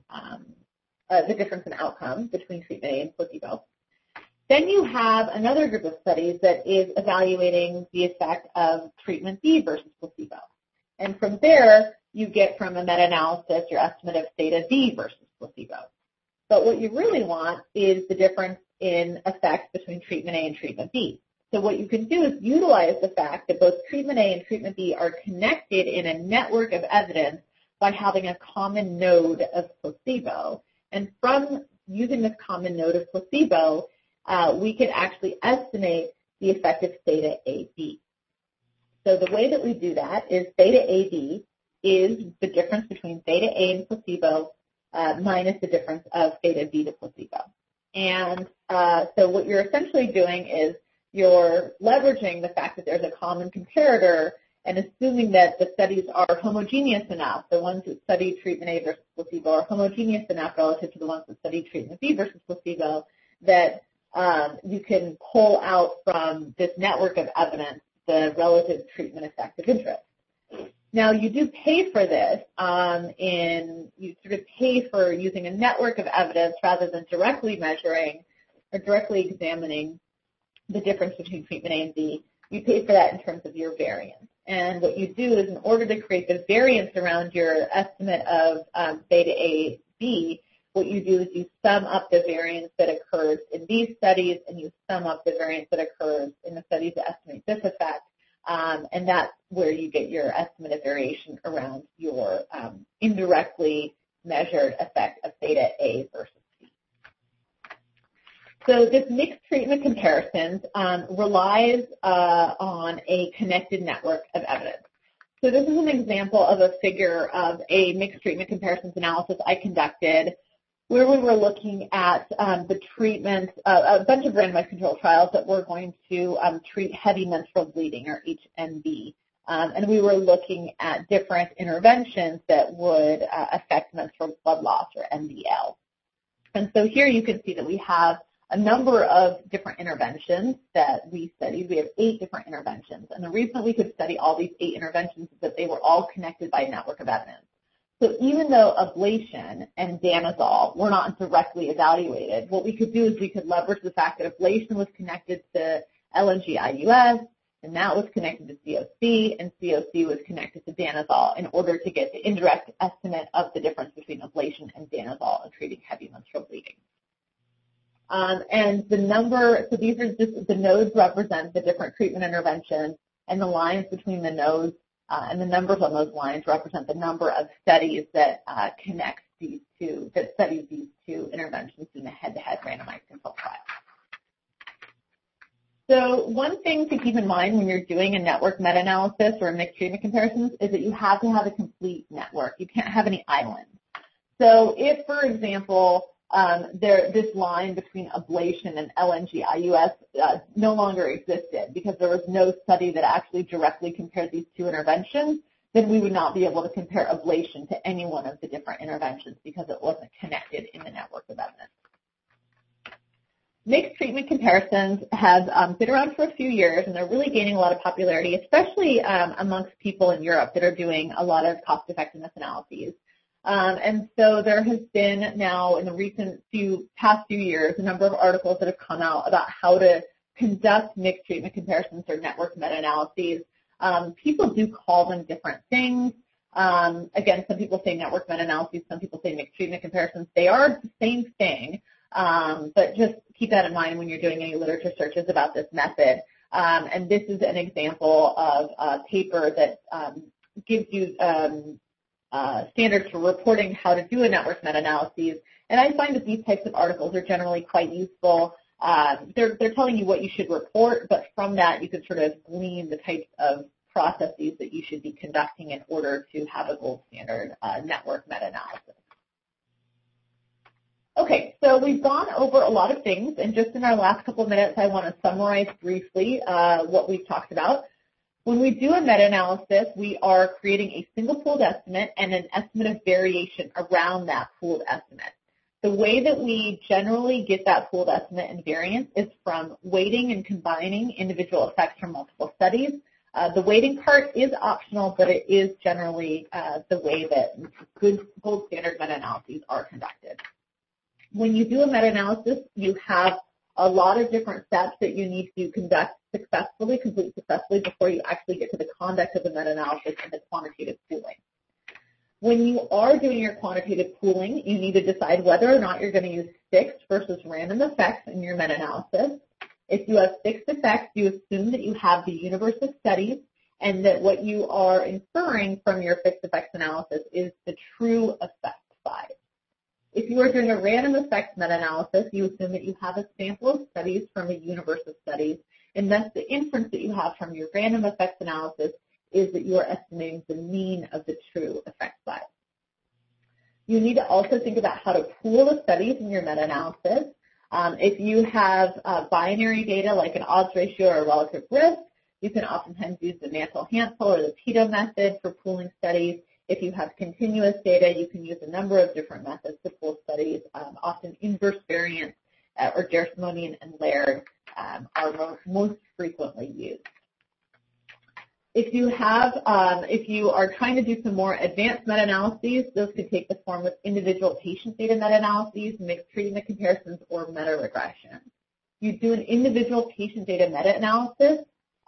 the difference in outcome between treatment A and placebo. Then you have another group of studies that is evaluating the effect of treatment B versus placebo. And from there, you get from a meta-analysis your estimate of theta B versus placebo. But what you really want is the difference in effects between treatment A and treatment B. So what you can do is utilize the fact that both treatment A and treatment B are connected in a network of evidence by having a common node of placebo. And from using this common node of placebo, we can actually estimate the effect of theta AB. So the way that we do that is theta AB is the difference between theta A and placebo minus the difference of theta B to placebo. And so what you're essentially doing is you're leveraging the fact that there's a common comparator and assuming that the studies are homogeneous enough, the ones that study treatment A versus placebo are homogeneous enough relative to the ones that study treatment B versus placebo, that you can pull out from this network of evidence the relative treatment effect of interest. Now, you do pay for this you sort of pay for using a network of evidence rather than directly measuring or directly examining the difference between treatment A and B. You pay for that in terms of your variance. And what you do is in order to create the variance around your estimate of theta A, B, what you do is you sum up the variance that occurs in these studies and you sum up the variance that occurs in the studies that estimate this effect. And that's where you get your estimate of variation around your indirectly measured effect of theta A versus B. So this mixed treatment comparisons relies on a connected network of evidence. So this is an example of a figure of a mixed treatment comparisons analysis I conducted where we were looking at the treatment, a bunch of randomized controlled trials that were going to treat heavy menstrual bleeding, or HMB. And we were looking at different interventions that would affect menstrual blood loss, or MBL. And so here you can see that we have a number of different interventions that we studied. We have 8 different interventions. And the reason we could study all these 8 interventions is that they were all connected by a network of evidence. So even though ablation and danazol were not directly evaluated, what we could do is we could leverage the fact that ablation was connected to LNG-IUS, and that was connected to COC, and COC was connected to danazol in order to get the indirect estimate of the difference between ablation and danazol in treating heavy menstrual bleeding. And the number, so these are just, the nodes represent the different treatment interventions, and the lines between the nodes and the numbers on those lines represent the number of studies that connect these two, that study these two interventions in a head-to-head randomized controlled trial. So one thing to keep in mind when you're doing a network meta-analysis or mixed treatment comparisons is that you have to have a complete network. You can't have any islands. So if, for example, this line between ablation and LNG-IUS no longer existed because there was no study that actually directly compared these two interventions, then we would not be able to compare ablation to any one of the different interventions because it wasn't connected in the network of evidence. Mixed treatment comparisons have been around for a few years, and they're really gaining a lot of popularity, especially amongst people in Europe that are doing a lot of cost-effectiveness analyses. And so there has been now in the past few years a number of articles that have come out about how to conduct mixed treatment comparisons or network meta-analyses. People do call them different things. Again, some people say network meta-analyses, some people say mixed treatment comparisons. They are the same thing, but just keep that in mind when you're doing any literature searches about this method. And this is an example of a paper that gives you standards for reporting how to do a network meta-analyses. And I find that these types of articles are generally quite useful. They're telling you what you should report, but from that you can sort of glean the types of processes that you should be conducting in order to have a gold standard network meta-analysis. Okay, so we've gone over a lot of things, and just in our last couple of minutes I want to summarize briefly what we've talked about. When we do a meta-analysis, we are creating a single pooled estimate and an estimate of variation around that pooled estimate. The way that we generally get that pooled estimate and variance is from weighting and combining individual effects from multiple studies. The weighting part is optional, but it is generally the way that good gold standard meta-analyses are conducted. When you do a meta-analysis, you have a lot of different steps that you need to complete successfully before you actually get to the conduct of the meta-analysis and the quantitative pooling. When you are doing your quantitative pooling, you need to decide whether or not you're going to use fixed versus random effects in your meta-analysis. If you have fixed effects, you assume that you have the universe of studies and that what you are inferring from your fixed effects analysis is the true effect size. If you are doing a random effects meta-analysis, you assume that you have a sample of studies from a universe of studies, and thus the inference that you have from your random effects analysis is that you are estimating the mean of the true effect size. You need to also think about how to pool the studies in your meta-analysis. If you have binary data like an odds ratio or relative risk, you can oftentimes use the Mantel-Hansel or the Peto method for pooling studies. If you have continuous data, you can use a number of different methods to pool studies. Often inverse variance or Dersimonian and Laird are most frequently used. If you are trying to do some more advanced meta-analyses, those could take the form of individual patient data meta-analyses, mixed treatment comparisons, or meta-regression. You do an individual patient data meta-analysis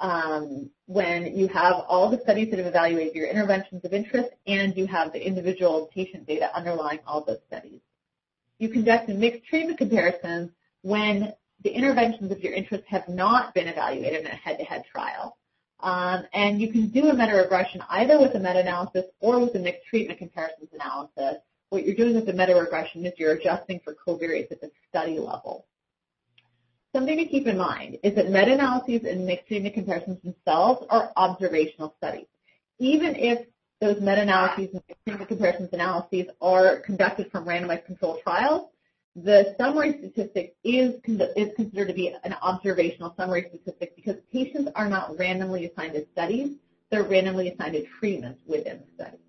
when you have all the studies that have evaluated your interventions of interest and you have the individual patient data underlying all those studies. You conduct a mixed treatment comparisons when the interventions of your interest have not been evaluated in a head-to-head trial. And you can do a meta-regression either with a meta-analysis or with a mixed treatment comparisons analysis. What you're doing with the meta-regression is you're adjusting for covariates at the study level. Something to keep in mind is that meta-analyses and mixed treatment comparisons themselves are observational studies. Even if those meta-analyses and mixed treatment comparisons analyses are conducted from randomized controlled trials, the summary statistic is considered to be an observational summary statistic because patients are not randomly assigned to studies, they're randomly assigned to treatments within the study.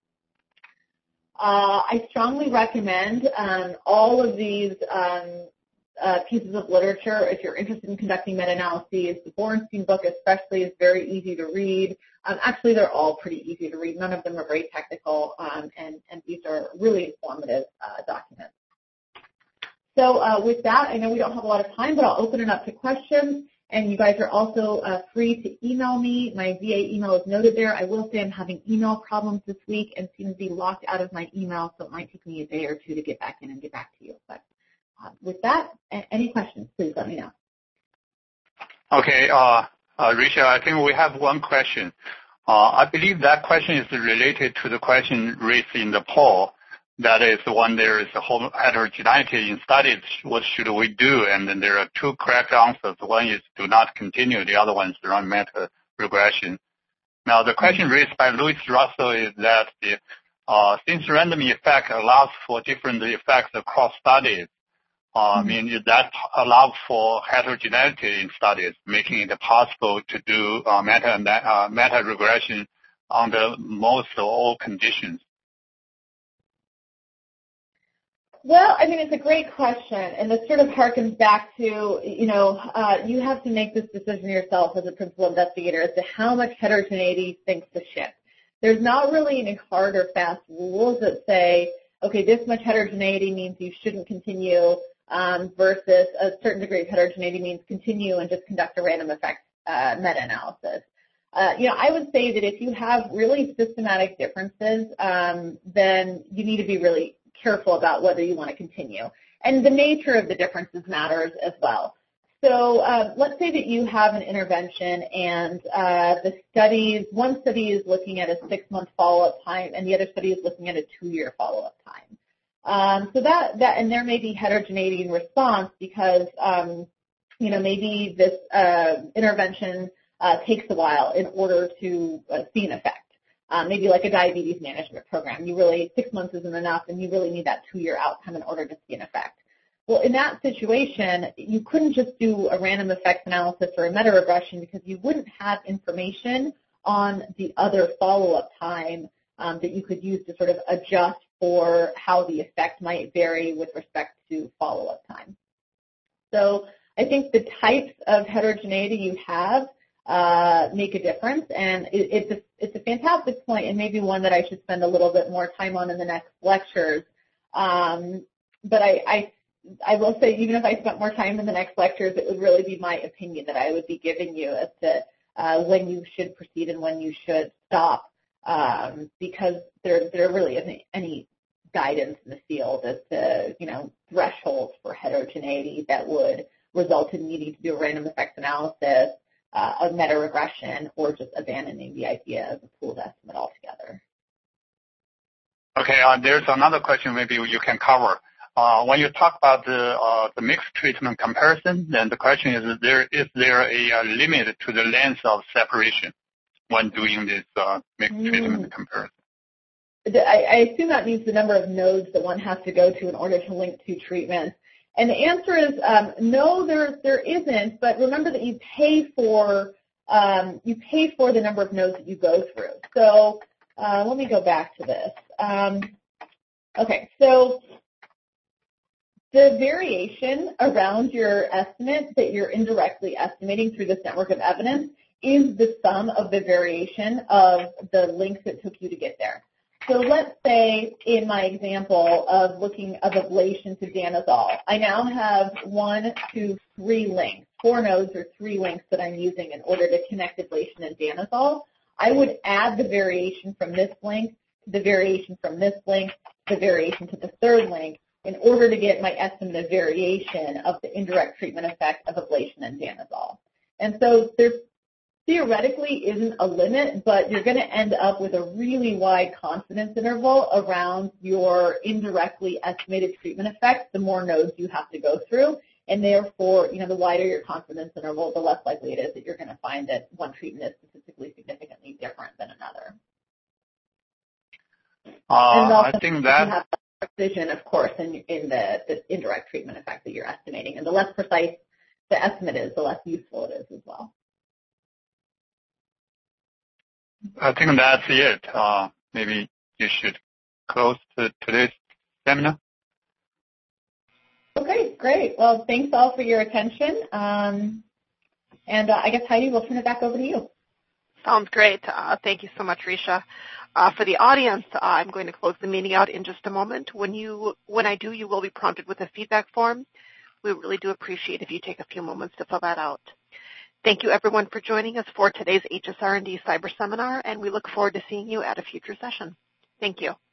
I strongly recommend all of these pieces of literature if you're interested in conducting meta-analyses. The Borenstein book especially is very easy to read. Actually, they're all pretty easy to read. None of them are very technical, and these are really informative documents. So with that, I know we don't have a lot of time, but I'll open it up to questions. And you guys are also free to email me. My VA email is noted there. I will say I'm having email problems this week and seem to be locked out of my email, so it might take me a day or two to get back in and get back to you. But with that, any questions, please let me know. Okay, Rachel, I think we have one question. I believe that question is related to the question raised in the poll. That is, when there is a whole heterogeneity in studies, what should we do? And then there are two correct answers. One is do not continue. The other one is run meta regression. Now, the question raised by Louis Russell is that since random effect allows for different effects across studies, I mean, that allows for heterogeneity in studies, making it possible to do meta-regression under most or all conditions. Well, I mean, it's a great question, and this sort of harkens back to, you have to make this decision yourself as a principal investigator as to how much heterogeneity thinks to ship. There's not really any hard or fast rules that say, okay, this much heterogeneity means you shouldn't continue, versus a certain degree of heterogeneity means continue and just conduct a random effect meta-analysis. I would say that if you have really systematic differences, then you need to be really careful about whether you want to continue. And the nature of the differences matters as well. So let's say that you have an intervention and one study is looking at a 6-month follow-up time and the other study is looking at a 2-year follow-up time. So and there may be heterogeneity in response because, maybe this intervention takes a while in order to see an effect. Maybe like a diabetes management program. 6 months isn't enough and you really need that 2-year outcome in order to see an effect. Well, in that situation, you couldn't just do a random effects analysis or a meta-regression because you wouldn't have information on the other follow-up time that you could use to sort of adjust for how the effect might vary with respect to follow-up time. So I think the types of heterogeneity you have make a difference, and it's a fantastic point and maybe one that I should spend a little bit more time on in the next lectures. But I will say, even if I spent more time in the next lectures, it would really be my opinion that I would be giving you as to when you should proceed and when you should stop, because there really isn't any guidance in the field as to, thresholds for heterogeneity that would result in needing to do a random effects analysis, a meta-regression, or just abandoning the idea of a pooled estimate altogether. Okay, there's another question maybe you can cover. When you talk about the mixed treatment comparison, then the question is there a limit to the length of separation when doing this mixed treatment comparison? I assume that means the number of nodes that one has to go to in order to link two treatments. And the answer is no, there isn't. But remember that you pay for the number of nodes that you go through. So let me go back to this. Okay, so the variation around your estimate that you're indirectly estimating through this network of evidence is the sum of the variation of the links it took you to get there. So let's say in my example of looking of ablation to danazol, I now have 1, 2, 3 links, 4 nodes or 3 links that I'm using in order to connect ablation and danazol. I would add the variation from this link to the variation from this link, the variation to the third link, in order to get my estimate of variation of the indirect treatment effect of ablation and danazol. And so there theoretically isn't a limit, but you're going to end up with a really wide confidence interval around your indirectly estimated treatment effect the more nodes you have to go through. And therefore, the wider your confidence interval, the less likely it is that you're going to find that one treatment is statistically significantly different than another. I think that you have precision, of course, in the indirect treatment effect that you're estimating. And the less precise the estimate is, the less useful it is as well. I think that's it. Maybe you should close today's seminar. Okay, great. Well, thanks all for your attention. And I guess, Heidi, we'll turn it back over to you. Sounds great. Thank you so much, Risha. For the audience, I'm going to close the meeting out in just a moment. When I do, you will be prompted with a feedback form. We really do appreciate if you take a few moments to fill that out. Thank you, everyone, for joining us for today's HSR&D Cyber Seminar, and we look forward to seeing you at a future session. Thank you.